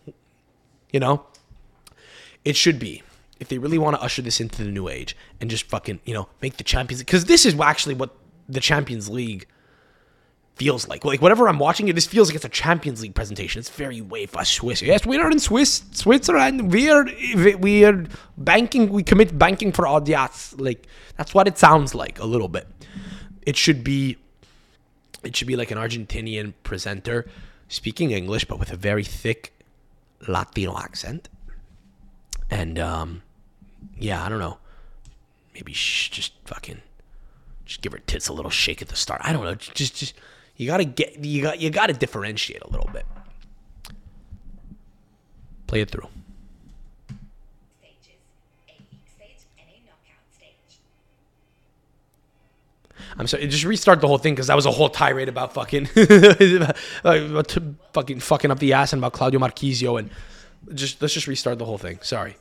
It should be. If they really want to usher this into the new age and just fucking, make the Champions League. Because this is actually what the Champions League feels like. Like, whatever I'm watching it, this feels like it's a Champions League presentation. It's very UEFA Swiss. Yes, we are in Switzerland. We are banking. We commit banking for audience. Like, that's what it sounds like a little bit. It should be like an Argentinian presenter speaking English, but with a very thick Latino accent. And, yeah, I don't know. Maybe just give her tits a little shake at the start. I don't know. Just you gotta differentiate a little bit. Play it through. I'm sorry, just restart the whole thing because that was a whole tirade about fucking fucking up the ass and about Claudio Marchisio, and let's just restart the whole thing. Sorry.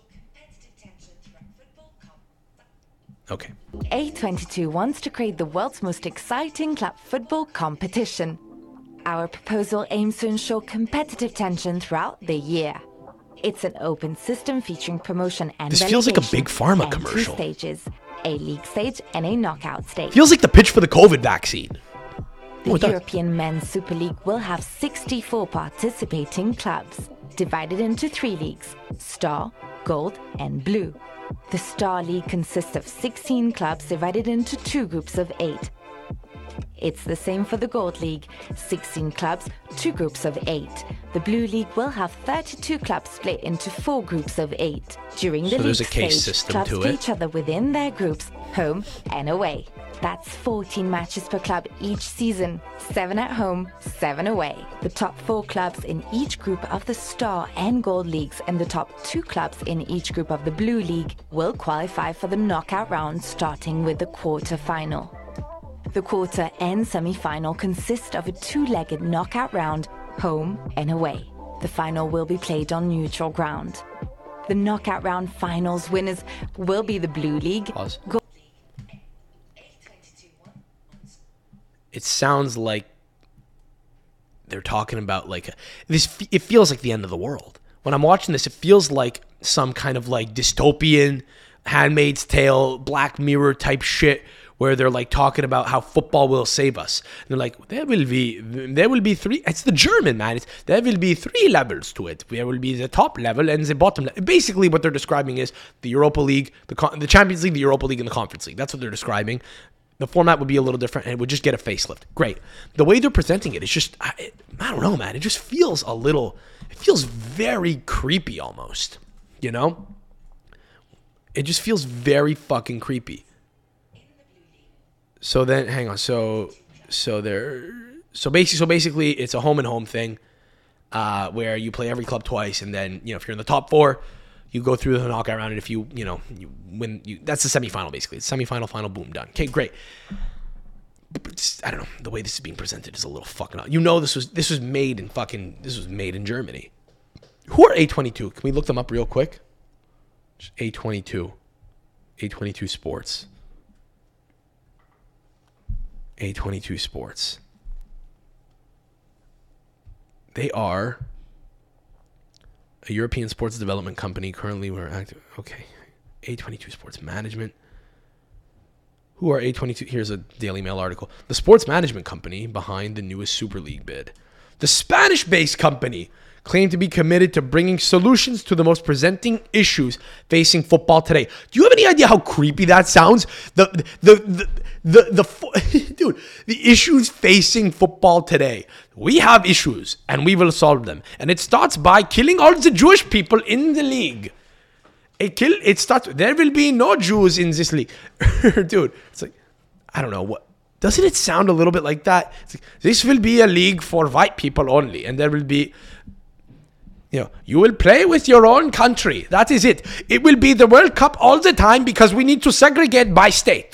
Okay. A22 wants to create the world's most exciting club football competition. Our proposal aims to ensure competitive tension throughout the year. It's an open system featuring promotion and this feels like a big pharma and commercial. 2 stages, a league stage and a knockout stage. Feels like the pitch for the COVID vaccine. The European Men's Super League will have 64 participating clubs, divided into 3 leagues: Star, Gold and Blue. The Star League consists of 16 clubs divided into 2 groups of 8. It's the same for the Gold League, 16 clubs, 2 groups of 8. The Blue League will have 32 clubs split into 4 groups of 8. During the league stage, clubs play each other within their groups, home and away. That's 14 matches per club each season, 7 at home, 7 away. The top 4 clubs in each group of the Star and Gold Leagues and the top 2 clubs in each group of the Blue League will qualify for the knockout round, starting with the quarter-final. The quarter and semi-final consist of a 2-legged knockout round, home and away. The final will be played on neutral ground. The knockout round finals winners will be the Blue League. It sounds like they're talking about like this. It feels like the end of the world. When I'm watching this, it feels like some kind of like dystopian, Handmaid's Tale, Black Mirror type shit, where they're like talking about how football will save us. And they're like, there will be 3. It's the German, man. There will be 3 levels to it. There will be the top level and the bottom level. Basically, what they're describing is the Europa League, the Champions League, the Europa League, and the Conference League. That's what they're describing. The format would be a little different, and it would just get a facelift. Great. The way they're presenting it, it's just, I don't know, man. It just feels it feels very creepy almost, you know? It just feels very fucking creepy. So then, hang on. So basically, it's a home and home thing, where you play every club twice, and then if you're in the top 4, you go through the knockout round, and if you win, that's the semifinal basically. It's semifinal, final, boom, done. Okay, great. But I don't know. The way this is being presented is a little fucking odd. This was made in Germany. Who are A22? Can we look them up real quick? Just A22 Sports. A22 Sports. They are a European sports development company. Currently, we're active. Okay. A22 Sports Management. Who are A22? Here's a Daily Mail article. The sports management company behind the newest Super League bid. The Spanish-based company claimed to be committed to bringing solutions to the most presenting issues facing football today. Do you have any idea how creepy that sounds? Dude, the issues facing football today. We have issues and we will solve them. And it starts by killing all the Jewish people in the league. There will be no Jews in this league. Dude, it's like, I don't know what. Doesn't it sound a little bit like that? It's like, this will be a league for white people only. And there will be, you will play with your own country. That is it. It will be the World Cup all the time because we need to segregate by state.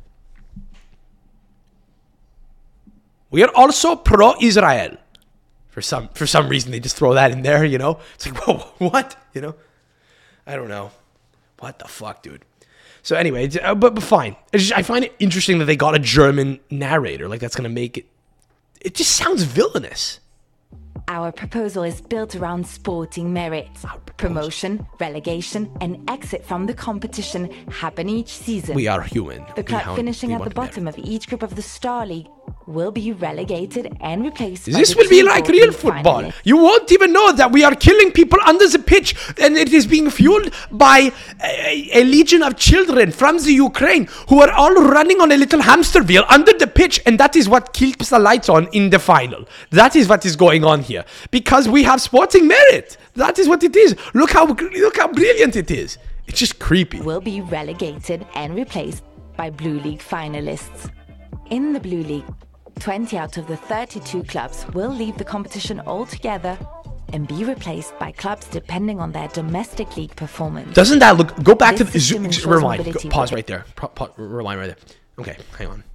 We are also pro-Israel. For some reason, they just throw that in there, It's like, whoa, what? I don't know. What the fuck, dude? So anyway, but fine. I find it interesting that they got a German narrator. Like, that's going to make it... It just sounds villainous. Our proposal is built around sporting merit. Promotion, relegation, and exit from the competition happen each season. We are human. The club finishing at the bottom of each group of the Star League will be relegated and replaced. This will be like real football. You won't even know that we are killing people under the pitch, and it is being fueled by a legion of children from the Ukraine who are all running on a little hamster wheel under the pitch, and that is what keeps the lights on in the final. That is what is going on here, because we have sporting merit. That is what it is. Look how brilliant it is. It's just creepy. Will be relegated and replaced by Blue League finalists. In the Blue League, 20 out of the 32 clubs will leave the competition altogether and be replaced by clubs depending on their domestic league performance. Doesn't that look... Go back to the... Rewind. Pause right there. Rewind right there. Okay, hang on.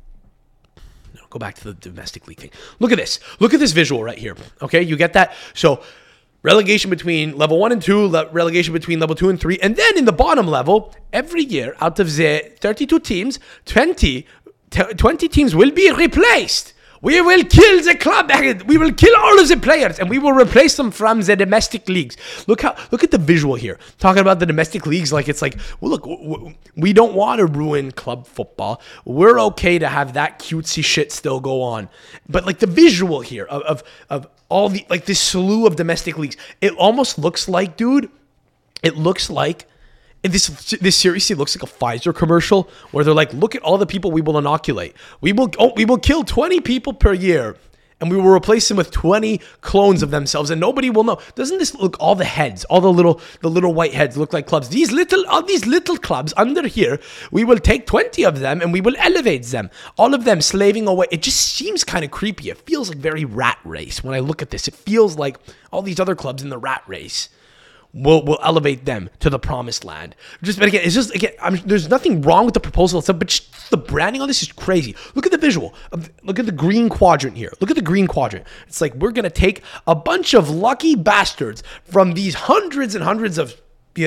No, go back to the domestic league thing. Look at this. Look at this visual right here. Okay, you get that? So... relegation between level 1 and 2, relegation between level 2 and 3, and then in the bottom level, every year, out of the 32 teams, 20 teams will be replaced. We will kill the club. We will kill all of the players, and we will replace them from the domestic leagues. Look at the visual here. Talking about the domestic leagues, like it's like, well, look, we don't want to ruin club football. We're okay to have that cutesy shit still go on, but like the visual here of all the like this slew of domestic leagues, it almost looks like, dude. It looks like. This seriously looks like a Pfizer commercial where they're like, look at all the people we will inoculate. We will kill 20 people per year, and we will replace them with 20 clones of themselves, and nobody will know. Doesn't this look, all the heads, all the little white heads look like clubs? All these little clubs under here, we will take 20 of them and we will elevate them. All of them slaving away. It just seems kind of creepy. It feels like very rat race. When I look at this, it feels like all these other clubs in the rat race. We'll elevate them to the promised land. But again, it's just, there's nothing wrong with the proposal itself, but just the branding on this is crazy. Look at the visual. Look at the green quadrant here. Look at the green quadrant. It's like we're going to take a bunch of lucky bastards from these hundreds and hundreds of,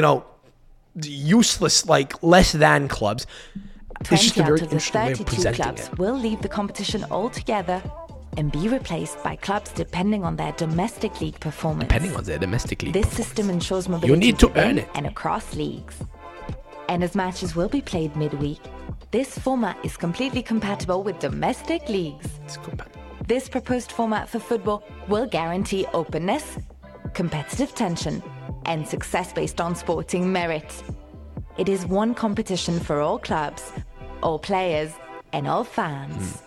useless, like, less than clubs. 20 out of the 32 clubs will leave the competition altogether and be replaced by clubs depending on their domestic league performance. This system ensures mobility you need to earn it. And across leagues. And as matches will be played midweek, this format is completely compatible with domestic leagues. This proposed format for football will guarantee openness, competitive tension, and success based on sporting merit. It is one competition for all clubs, all players, and all fans.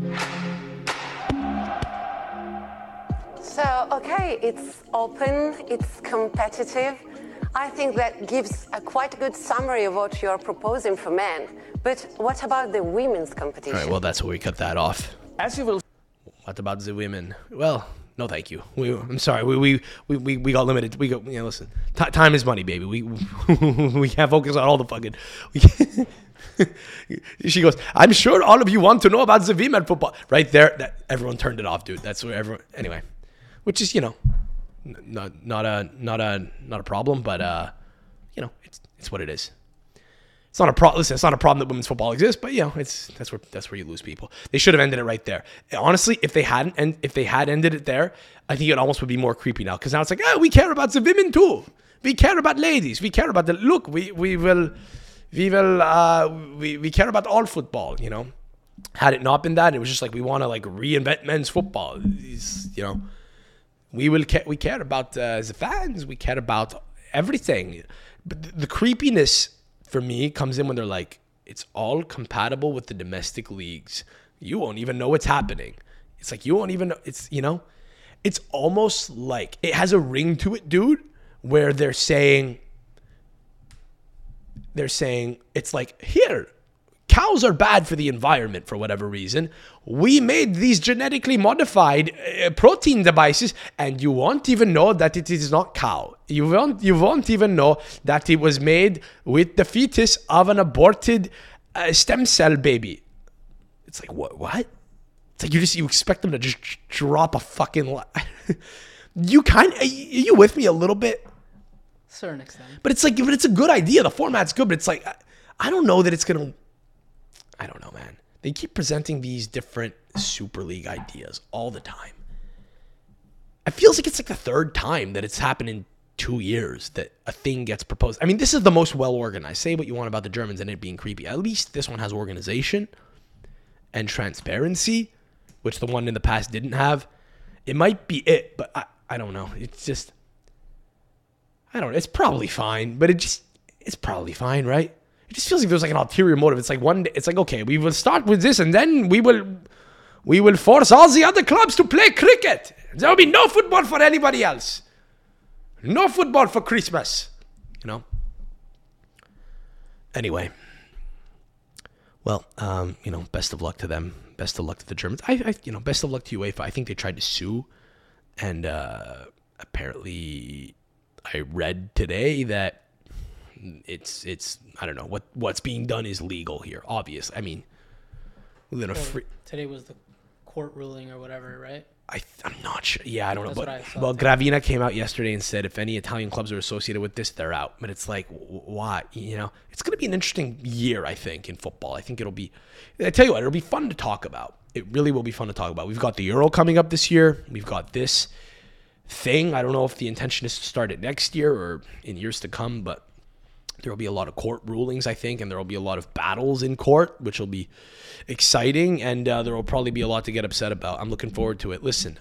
So, okay, it's open, it's competitive. I think that gives a quite good summary of what you're proposing for men. But what about the women's competition? All right, well, that's where we cut that off. As you will... What about the women? Well, no, thank you. I'm sorry. We got limited. We got, listen. Time is money, baby. We can't focus on all the fucking... She goes, I'm sure all of you want to know about the women football. Right there, everyone turned it off, dude. That's where everyone... Anyway. Which is, not a problem, but it's what it is. It's not a problem. Listen, it's not a problem that women's football exists, but that's where you lose people. They should have ended it right there. Honestly, if they had ended it there, I think it almost would be more creepy now, because now it's like, we care about the women too. We care about ladies. We care about the look. We care about all football. Had it not been that, it was just like we want to like reinvent men's football. We care about the fans. We care about everything. But the creepiness for me comes in when they're like, it's all compatible with the domestic leagues. You won't even know what's happening. It's like you won't even know. It's almost like it has a ring to it, dude, where they're saying it's like, here, cows are bad for the environment for whatever reason. We made these genetically modified protein devices, and you won't even know that it is not cow. You won't even know that it was made with the fetus of an aborted stem cell baby. It's like, what? It's like you expect them to just drop a fucking are you with me a little bit? Certain extent. But it's like, it's a good idea. The format's good, but it's like, I don't know that it's gonna. I don't know, man. They keep presenting these different Super League ideas all the time. It feels like it's like the third time that it's happened in 2 years that a thing gets proposed. I mean, this is the most well-organized. Say what you want about the Germans and it being creepy. At least this one has organization and transparency. which the one in the past didn't have. It might be it, but I don't know. It's just, I don't know. It's probably fine, but it's probably fine, right? It just feels like there's like an ulterior motive. It's like one day, it's like, okay, we will start with this and then we will force all the other clubs to play cricket. There will be no football for anybody else. No football for Christmas. You know? Anyway. Well, best of luck to them. Best of luck to the Germans. Best of luck to UEFA. I think they tried to sue. And apparently I read today that it's I don't know, what's being done is legal here. Obvious. I mean, within today was the court ruling or whatever, right? I'm not sure. Yeah, I don't know. That's what I saw. Well, Gravina came out yesterday and said if any Italian clubs are associated with this, they're out. But it's like, why? It's going to be an interesting year, I think, in football. I think I tell you what, it'll be fun to talk about. It really will be fun to talk about. We've got the Euro coming up this year. We've got this thing. I don't know if the intention is to start it next year or in years to come, but there will be a lot of court rulings, I think, and there will be a lot of battles in court, which will be exciting, and there will probably be a lot to get upset about. I'm looking forward to it. Listen,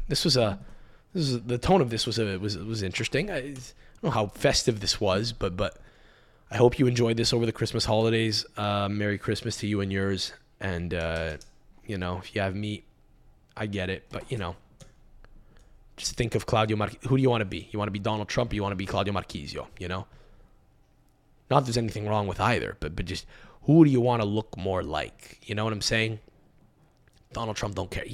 the tone of this was interesting. I don't know how festive this was, but I hope you enjoyed this over the Christmas holidays. Merry Christmas to you and yours, and if you have meat, I get it, but just think of Claudio Marchisio. Who do you want to be? You want to be Donald Trump, or you want to be Claudio Marchisio? Not that there's anything wrong with either, but just who do you want to look more like? You know what I'm saying? Donald Trump don't care.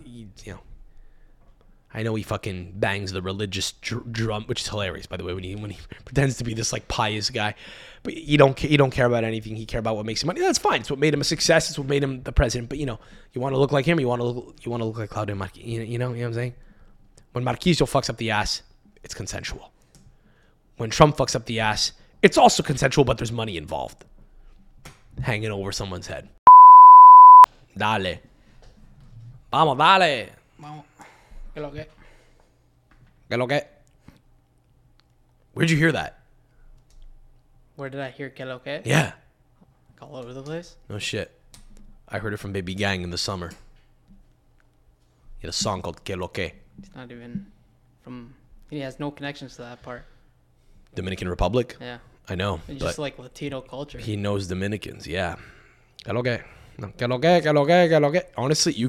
I know he fucking bangs the religious drum, which is hilarious, by the way, when he pretends to be this like pious guy. But you don't care about anything. He cares about what makes him money. That's fine. It's what made him a success. It's what made him the president. But you want to look like him. You want to look like Claudio Marchisio. You know what I'm saying? When Marchisio fucks up the ass, it's consensual. When Trump fucks up the ass, it's also consensual, but there's money involved. Hanging over someone's head. Dale. Vamos, dale. Vamos. ¿Qué lo que? ¿Qué lo que? Where'd you hear that? Where did I hear ¿Qué lo que? Yeah. All over the place? No shit. I heard it from Baby Gang in the summer. He had a song called ¿Qué lo que? It's not even from... He has no connections to that part. Dominican Republic? Yeah. I know. It's just like Latino culture. He knows Dominicans, yeah. ¿Qué lo que? ¿Qué lo que? ¿Qué lo que? ¿Qué lo que? Honestly, you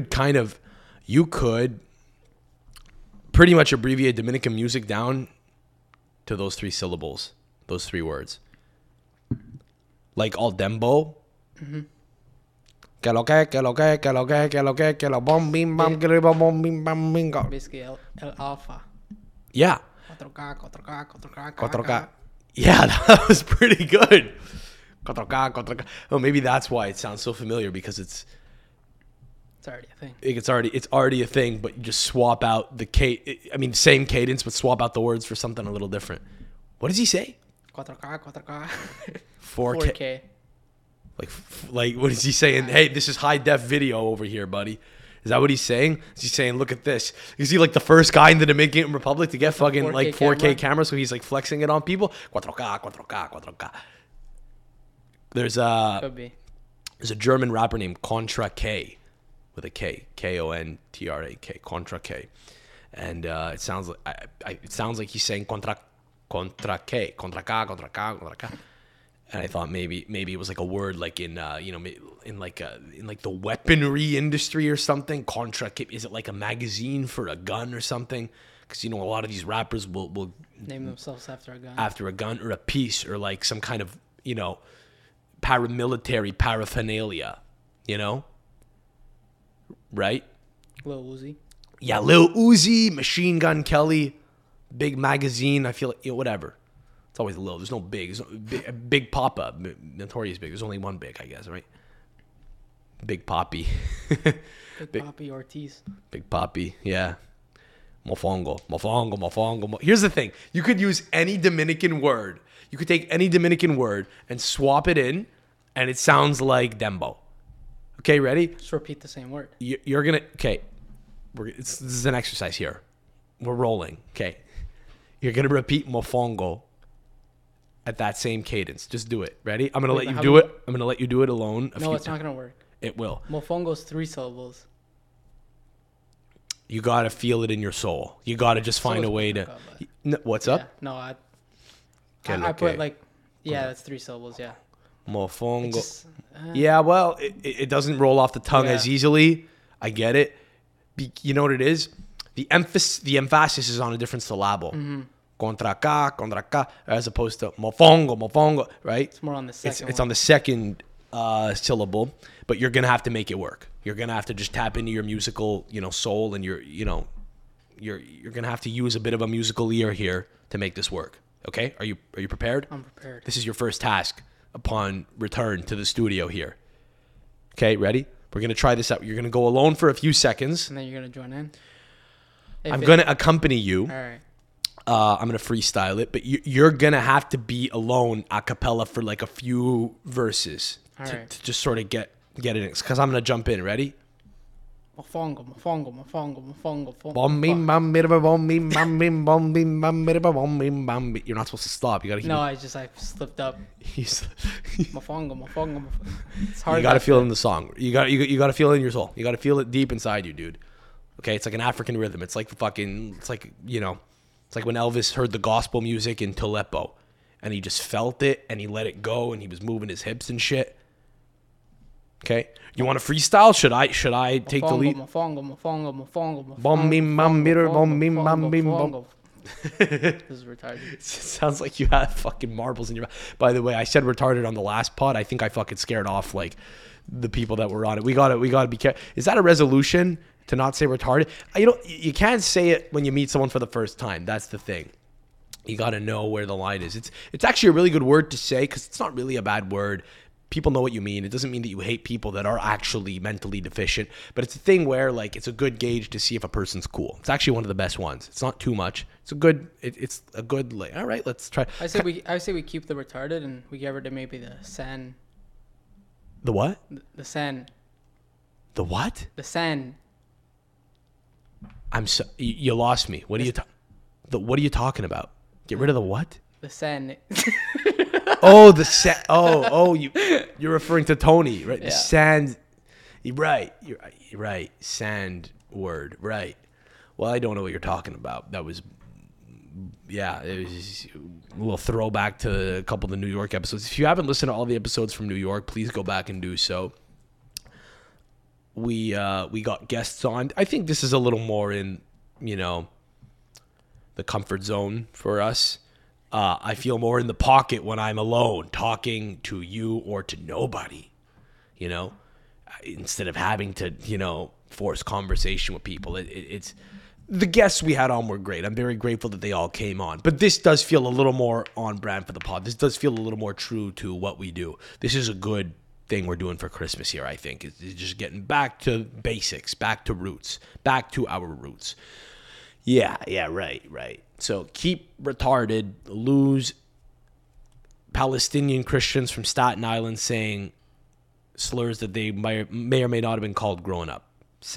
could pretty much abbreviate Dominican music down to those 3 syllables, those 3 words. Like all dembo. Mm-hmm. ¿Qué lo que? ¿Qué lo que? ¿Qué lo que? ¿Qué lo que? ¿Qué lo bom bim bam que bom bim bam bingo? Basically El Alfa. Yeah. 4K. 4K. Yeah, that was pretty good. 4K. Oh, maybe that's why it sounds so familiar, because it's already a thing. It's already a thing, but you just swap out the same cadence, but swap out the words for something a little different. What does he say? 4K. 4K. Like what is he saying? Hey, this is high def video over here, buddy. Is that what he's saying? Is he saying, look at this? Is he like the first guy in the Dominican Republic to get fucking 4K like 4K camera? So he's like flexing it on people? 4K. There's a German rapper named Contra K with a K, Kontra K, Contra K, and it sounds like he's saying Contra K, Contra K. And I thought maybe it was like a word like in the weaponry industry or something. Contra, is it like a magazine for a gun or something? Because a lot of these rappers will name themselves after a gun, or a piece, or like some kind of paramilitary paraphernalia, right? Lil Uzi. Yeah, Lil Uzi, Machine Gun Kelly, big magazine. I feel like whatever. It's always low. There's no big. There's no big Papa. Notorious Big. There's only one big, I guess, right? Big Papi. Big Papi Ortiz. Big Papi, yeah. Mofongo. Here's the thing. You could use any Dominican word. You could take any Dominican word and swap it in, and it sounds like Dembo. Okay, ready? Just repeat the same word. You're going to... Okay. This is an exercise here. We're rolling. Okay. You're going to repeat Mofongo at that same cadence. Just do it. Ready? I'm going to let you do it. I'm going to let you do it alone. No, it's not going to work. It will. Mofongo's 3 syllables. You got to feel it in your soul. You got to just find a way to... What's up? No, I put like... Yeah, that's 3 syllables, yeah. Mofongo. Yeah, well, it doesn't roll off the tongue as easily. I get it. You know what it is? The emphasis is on a different syllable. Contra ca, as opposed to mofongo, right? It's more on the second It's on the second syllable, but you're going to have to make it work. You're going to have to just tap into your musical, soul, and you're going to have to use a bit of a musical ear here to make this work. Okay? Are you prepared? I'm prepared. This is your first task upon return to the studio here. Okay, ready? We're going to try this out. You're going to go alone for a few seconds. And then you're going to join in? I'm going to accompany you. All right. I'm going to freestyle it, but you're going to have to be alone a cappella for like a few verses to just sort of get it in. Because I'm going to jump in. Ready? Mofongo. You're not supposed to stop. You got to keep I slipped up. Mofongo. It's hard. You got to feel it in the song. You got to feel it in your soul. You got to feel it deep inside you, dude. Okay, it's like an African rhythm. It's like it's like when Elvis heard the gospel music in Aleppo, and he just felt it and he let it go and he was moving his hips and shit. Okay, you want to freestyle? Should I take the lead? This is retarded. It sounds like you have fucking marbles in your mouth. By the way, I said retarded on the last pod. I think I fucking scared off like the people that were on it. We got to be careful. Is that a resolution to not say retarded? You can't say it when you meet someone for the first time. That's the thing. You got to know where the line is. It's actually a really good word to say because it's not really a bad word. People know what you mean. It doesn't mean that you hate people that are actually mentally deficient, but it's a thing where like it's a good gauge to see if a person's cool. It's actually one of the best ones. It's not too much. It's a good like, all right, let's try. I say we keep the retarded and we get rid of maybe the san. The what? The san. The what? The san. You lost me. What are you talking about? Get rid of the what? The san. Oh, the sand. Oh, you're referring to Tony, right? The sand. You're right. You're right. Sand word. Right. Well, I don't know what you're talking about. That was, it was a little throwback to a couple of the New York episodes. If you haven't listened to all the episodes from New York, please go back and do so. We got guests on. I think this is a little more in, the comfort zone for us. I feel more in the pocket when I'm alone talking to you or to nobody, instead of having to, force conversation with people. It's the guests we had on were great. I'm very grateful that they all came on, but this does feel a little more on brand for the pod. This does feel a little more true to what we do. This is a good thing we're doing for Christmas here, I think. It's just getting back to basics, back to roots, back to our roots. Yeah, right. So keep retarded, lose Palestinian Christians from Staten Island saying slurs that they may or may not have been called growing up.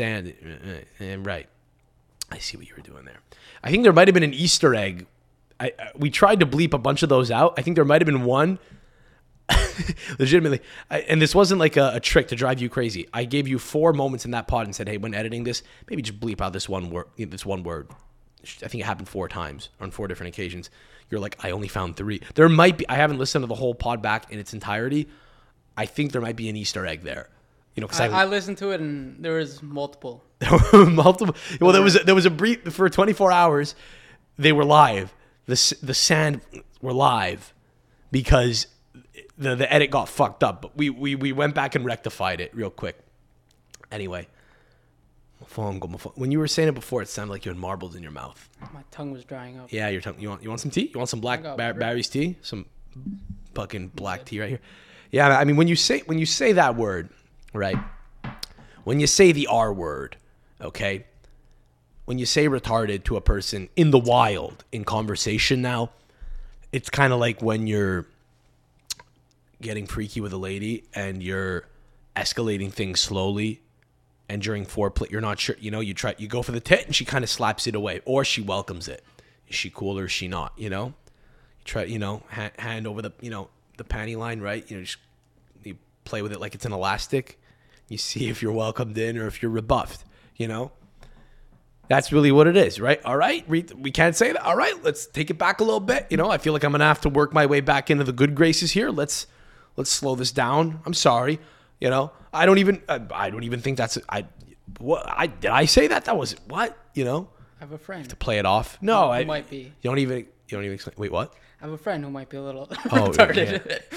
Right. I see what you were doing there. I think there might have been an Easter egg. We tried to bleep a bunch of those out. I think there might have been one. Legitimately. And this wasn't like a trick to drive you crazy. I gave you 4 moments in that pod and said, hey, when editing this, maybe just bleep out this one word. I think it happened 4 times on 4 different occasions. You're like, I only found 3. There might be, I haven't listened to the whole pod back in its entirety. I think there might be an Easter egg there. Because I listened to it and there was multiple. Multiple. Well, there was a brief for 24 hours. They were live. The sand were live because the edit got fucked up. But we went back and rectified it real quick. Anyway, when you were saying it before, it sounded like you had marbles in your mouth. My tongue was drying up. Yeah, your tongue. You want some tea? You want some black Barry's tea? Some fucking black tea right here. Yeah, I mean when you say that word, right? When you say the R word, okay? When you say retarded to a person in the wild, in conversation now, it's kind of like when you're getting freaky with a lady and you're escalating things slowly, and during foreplay, you're not sure, you go for the tit and she kind of slaps it away, or she welcomes it. Is she cool or is she not, You try, hand over the, the panty line, right? Just you play with it like it's an elastic. You see if you're welcomed in or if you're rebuffed, That's really what it is, right? All right, we can't say that. All right, let's take it back a little bit. You know, I feel like I'm gonna have to work my way back into the good graces here. Let's slow this down. I'm sorry. You know, I don't even think that's did I say that? That was what? You know, I have a friend to play it off. No, who might be. You don't even explain. Wait, what? I have a friend who might be a little retarded. retarded. Yeah.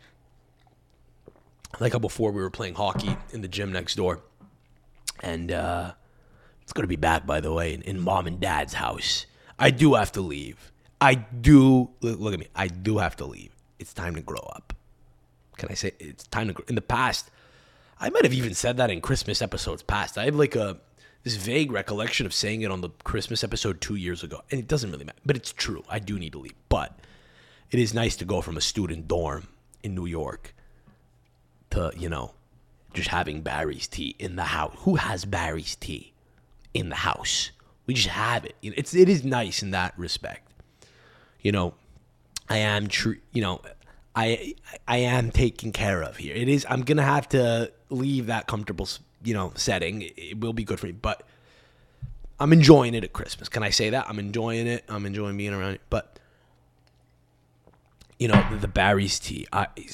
Like how before we were playing hockey in the gym next door, and it's going to be back, by the way, in mom and dad's house. I do have to leave. Look at me. I do have to leave. It's time to grow up. Can I say it's time to grow? In the past, I might have even said that in Christmas episodes past. I have like this vague recollection of saying it on the Christmas episode 2 years ago. And it doesn't really matter. But it's true. I do need to leave. But it is nice to go from a student dorm in New York to, you know, just having Barry's tea in the house. Who has Barry's tea in the house? We just have it. It is nice in that respect. You know, I am true. You know, I am taken care of here. It is. I'm gonna have to leave that comfortable, you know, setting. It will be good for me, but I'm enjoying it at Christmas. Can I say that? I'm enjoying it. I'm enjoying being around it. But you know, the Barry's tea.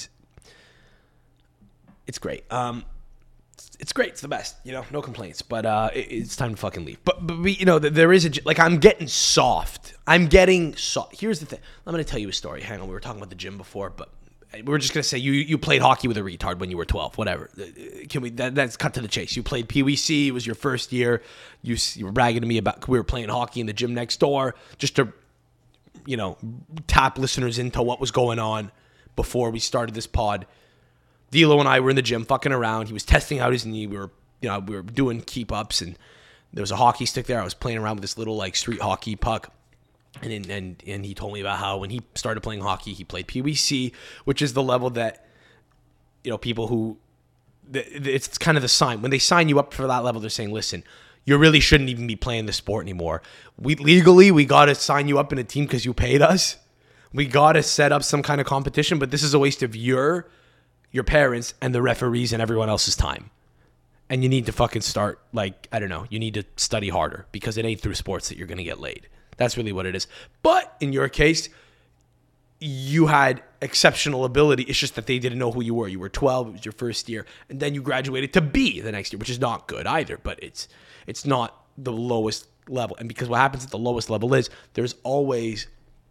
It's great. It's great. It's the best. You know, no complaints. But it's time to fucking leave. But you know, there is I'm getting soft. I'm getting soft. Here's the thing. I'm gonna tell you a story. Hang on. We were talking about the gym before, but we were just gonna say you played hockey with a retard when you were 12. Whatever. Can we? That's cut to the chase. You played Pee Wee C. It was your first year. You were bragging to me about we were playing hockey in the gym next door. Just to, you know, tap listeners into what was going on before we started this pod. D'Lo and I were in the gym fucking around. He was testing out his knee. We were doing keep ups, and there was a hockey stick there. I was playing around with this little like street hockey puck, and he told me about how when he started playing hockey, he played Pee Wee C, which is the level that, you know, people who it's kind of the sign when they sign you up for that level. They're saying, listen, you really shouldn't even be playing the sport anymore. We got to sign you up in a team because you paid us. We got to set up some kind of competition, but this is a waste of your parents and the referees and everyone else's time. And you need to fucking start, like, I don't know, you need to study harder because it ain't through sports that you're going to get laid. That's really what it is. But in your case, you had exceptional ability. It's just that they didn't know who you were. You were 12. It was your first year. And then you graduated to B the next year, which is not good either. But it's not the lowest level. And because what happens at the lowest level is there's always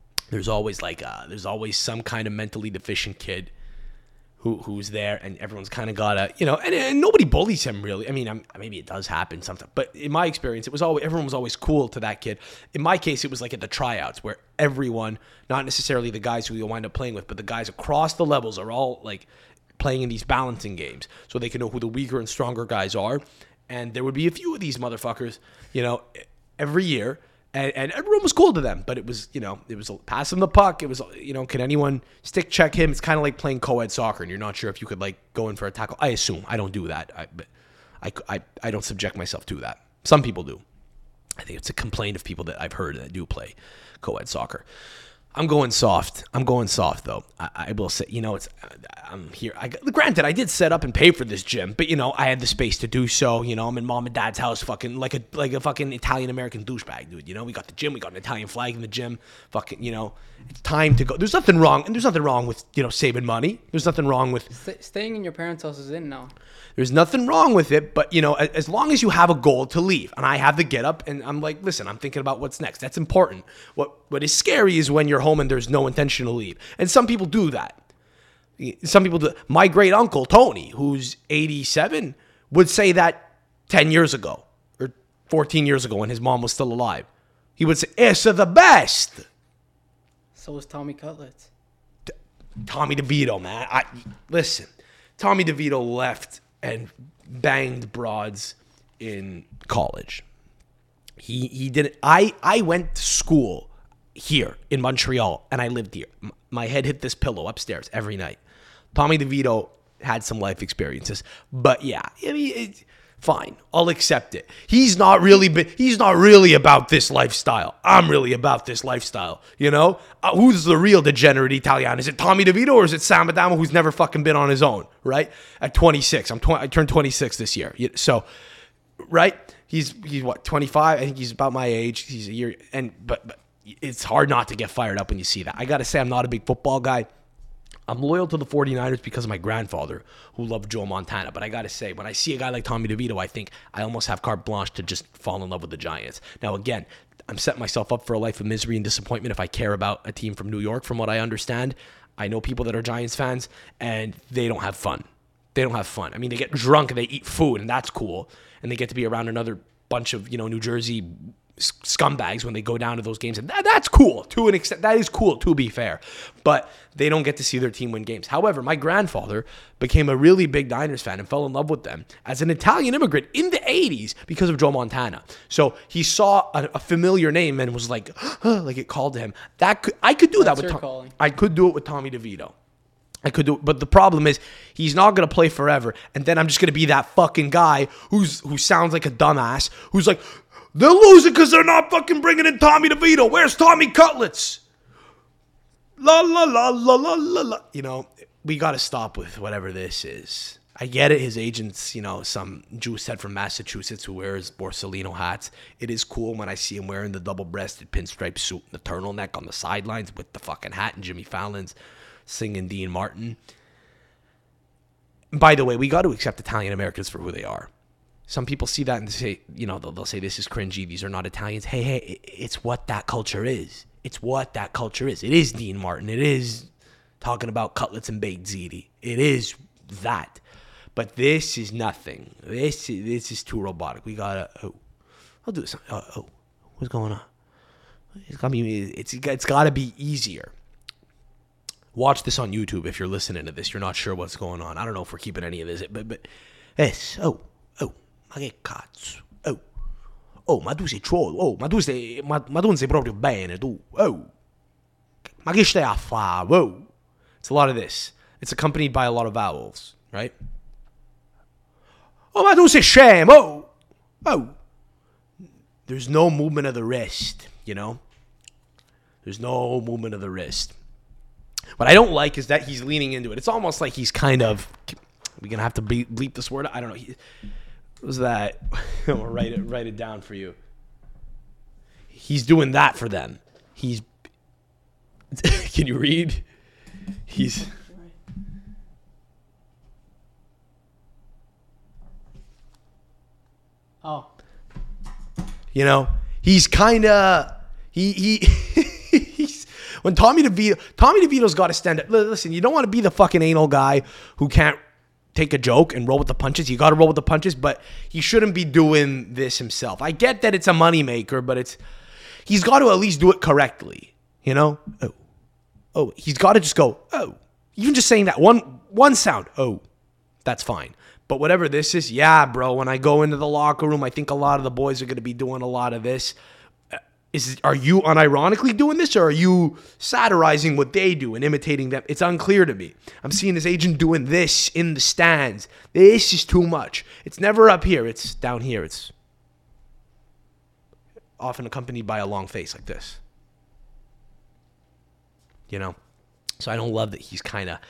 some kind of mentally deficient kid who's there, and everyone's kind of got to, you know, and nobody bullies him really. I mean, maybe it does happen sometimes, but in my experience, everyone was always cool to that kid. In my case, it was like at the tryouts where everyone, not necessarily the guys who you'll wind up playing with, but the guys across the levels are all like playing in these balancing games so they can know who the weaker and stronger guys are. And there would be a few of these motherfuckers, you know, every year. And everyone was cool to them, but it was, you know, it was pass him the puck. It was, you know, can anyone stick check him? It's kind of like playing co-ed soccer, and you're not sure if you could like go in for a tackle. I assume I don't do that, but I don't subject myself to that. Some people do. I think it's a complaint of people that I've heard that do play co-ed soccer. I'm going soft though. I will say, you know, I'm here. Granted, I did set up and pay for this gym, but you know, I had the space to do so. You know, I'm in mom and dad's house, fucking like a fucking Italian American douchebag, dude. You know, we got the gym, we got an Italian flag in the gym. Fucking, you know, it's time to go. There's nothing wrong with, you know, saving money. There's nothing wrong with staying in your parents' house is in now. There's nothing wrong with it, but you know, as long as you have a goal to leave, and I have the get up, and I'm like, listen, I'm thinking about what's next. That's important. What is scary is when you're home and there's no intention to leave, and some people do that. Some people do. My great uncle Tony, who's 87, would say that 10 years ago or 14 years ago when his mom was still alive. He would say, "It's the best." So was Tommy Cutlets. Tommy DeVito, man. Listen, Tommy DeVito left and banged broads in college. He didn't. I went to school here in Montreal, and I lived here. My head hit this pillow upstairs every night. Tommy DeVito had some life experiences, but yeah, I mean, fine, I'll accept it. He's not really about this lifestyle. I'm really about this lifestyle. You know, who's the real degenerate Italian? Is it Tommy DeVito or is it Sam Adamo, who's never fucking been on his own? Right? At 26, I turned 26 this year. So, right? He's what, 25? I think he's about my age. He's a year, but it's hard not to get fired up when you see that. I got to say, I'm not a big football guy. I'm loyal to the 49ers because of my grandfather who loved Joe Montana. But I got to say, when I see a guy like Tommy DeVito, I think I almost have carte blanche to just fall in love with the Giants. Now, again, I'm setting myself up for a life of misery and disappointment if I care about a team from New York, from what I understand. I know people that are Giants fans, and they don't have fun. They don't have fun. I mean, they get drunk and they eat food, and that's cool. And they get to be around another bunch of, New Jersey scumbags when they go down to those games. And that's cool to an extent. That is cool, to be fair. But they don't get to see their team win games. However, my grandfather became a really big Niners fan and fell in love with them as an Italian immigrant in the 80s because of Joe Montana. So he saw a familiar name and was like, like it called to him. I could do that with Tommy. I could do it with Tommy DeVito. I could do it, but the problem is he's not going to play forever, and then I'm just going to be that fucking guy who sounds like a dumbass, who's like, they're losing because they're not fucking bringing in Tommy DeVito. Where's Tommy Cutlets? La, la, la, la, la, la, la. We got to stop with whatever this is. I get it. His agent's, some Jewish head from Massachusetts who wears Borsalino hats. It is cool when I see him wearing the double-breasted pinstripe suit and the turtleneck on the sidelines with the fucking hat and Jimmy Fallon's singing Dean Martin. By the way, we got to accept Italian Americans for who they are. Some people see that and say, they'll say this is cringy. These are not Italians. Hey, it's what that culture is. It's what that culture is. It is Dean Martin. It is talking about cutlets and baked ziti. It is that. But this is nothing. This is too robotic. We gotta. I'll do this. What's going on? It's gotta be easier. Watch this on YouTube if you're listening to this. You're not sure what's going on. I don't know if we're keeping any of this, but yes. Ma che cazzo? Ma tu sei ciolo. Ma tu non sei proprio bene, tu. Ma che stai a fare? It's a lot of this. It's accompanied by a lot of vowels, right? Ma tu sei scemo. There's no movement of the wrist, There's no movement of the wrist. What I don't like is that he's leaning into it. It's almost like he's kind of... We're going to have to bleep this word. I don't know. What was that? I'll write it down for you. He's doing that for them. He's... Can you read? He's... Oh. He's kind of... He's... When Tommy DeVito's got to stand up. Listen, you don't want to be the fucking anal guy who can't take a joke and roll with the punches. You got to roll with the punches, but he shouldn't be doing this himself. I get that it's a moneymaker, but he's got to at least do it correctly. He's got to just go, Even just saying that one sound, that's fine. But whatever this is, yeah, bro, when I go into the locker room, I think a lot of the boys are going to be doing a lot of this. Are you unironically doing this, or are you satirizing what they do and imitating them? It's unclear to me. I'm seeing this agent doing this in the stands. This is too much. It's never up here. It's down here. It's often accompanied by a long face like this. So I don't love that he's kind of,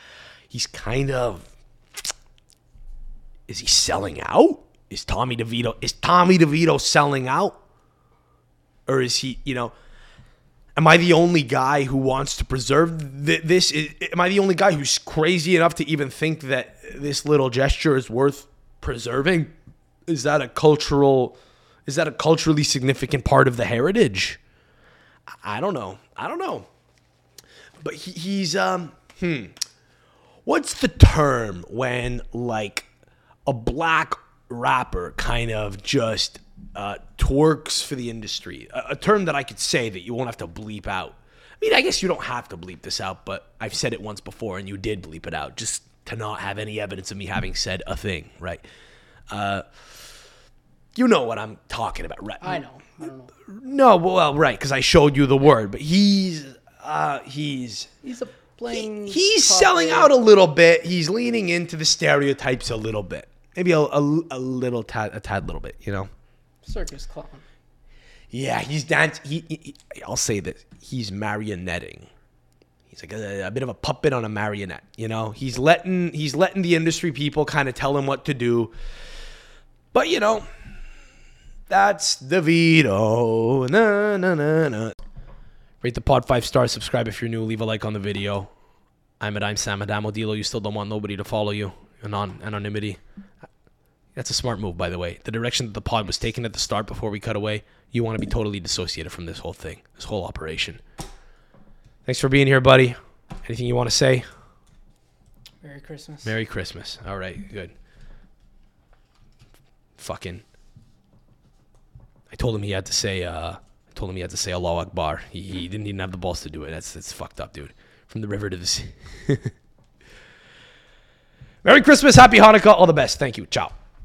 is he selling out? Is Tommy DeVito selling out? Or is he, am I the only guy who wants to preserve this? Am I the only guy who's crazy enough to even think that this little gesture is worth preserving? Is that a culturally significant part of the heritage? I don't know. But he's, what's the term when like a black rapper kind of just twerks for the industry? A term that I could say that you won't have to bleep out. I mean, I guess you don't have to bleep this out, but I've said it once before and you did bleep it out just to not have any evidence of me having said a thing, right? You know what I'm talking about, right? I know. I don't know. No, well, right, because I showed you the word, but he's selling out a little bit. He's leaning into the stereotypes a little bit. Maybe a tad little bit, Circus clown. Yeah, he's dancing. I'll say this: he's marionetting. He's like a bit of a puppet on a marionette. He's letting the industry people kind of tell him what to do. But That's DeVito. Na, na, na, na. Rate the pod 5 stars. Subscribe if you're new. Leave a like on the video. I'm Sam Adamo Dilo. You still don't want nobody to follow you. Anonymity. That's a smart move, by the way. The direction that the pod was taken at the start before we cut away, you want to be totally dissociated from this whole thing, this whole operation. Thanks for being here, buddy. Anything you want to say? Merry Christmas. Merry Christmas. All right, good. Fucking. I told him he had to say Allahu Akbar. He didn't even have the balls to do it. That's fucked up, dude. From the river to the sea. Merry Christmas, Happy Hanukkah, all the best. Thank you. Ciao.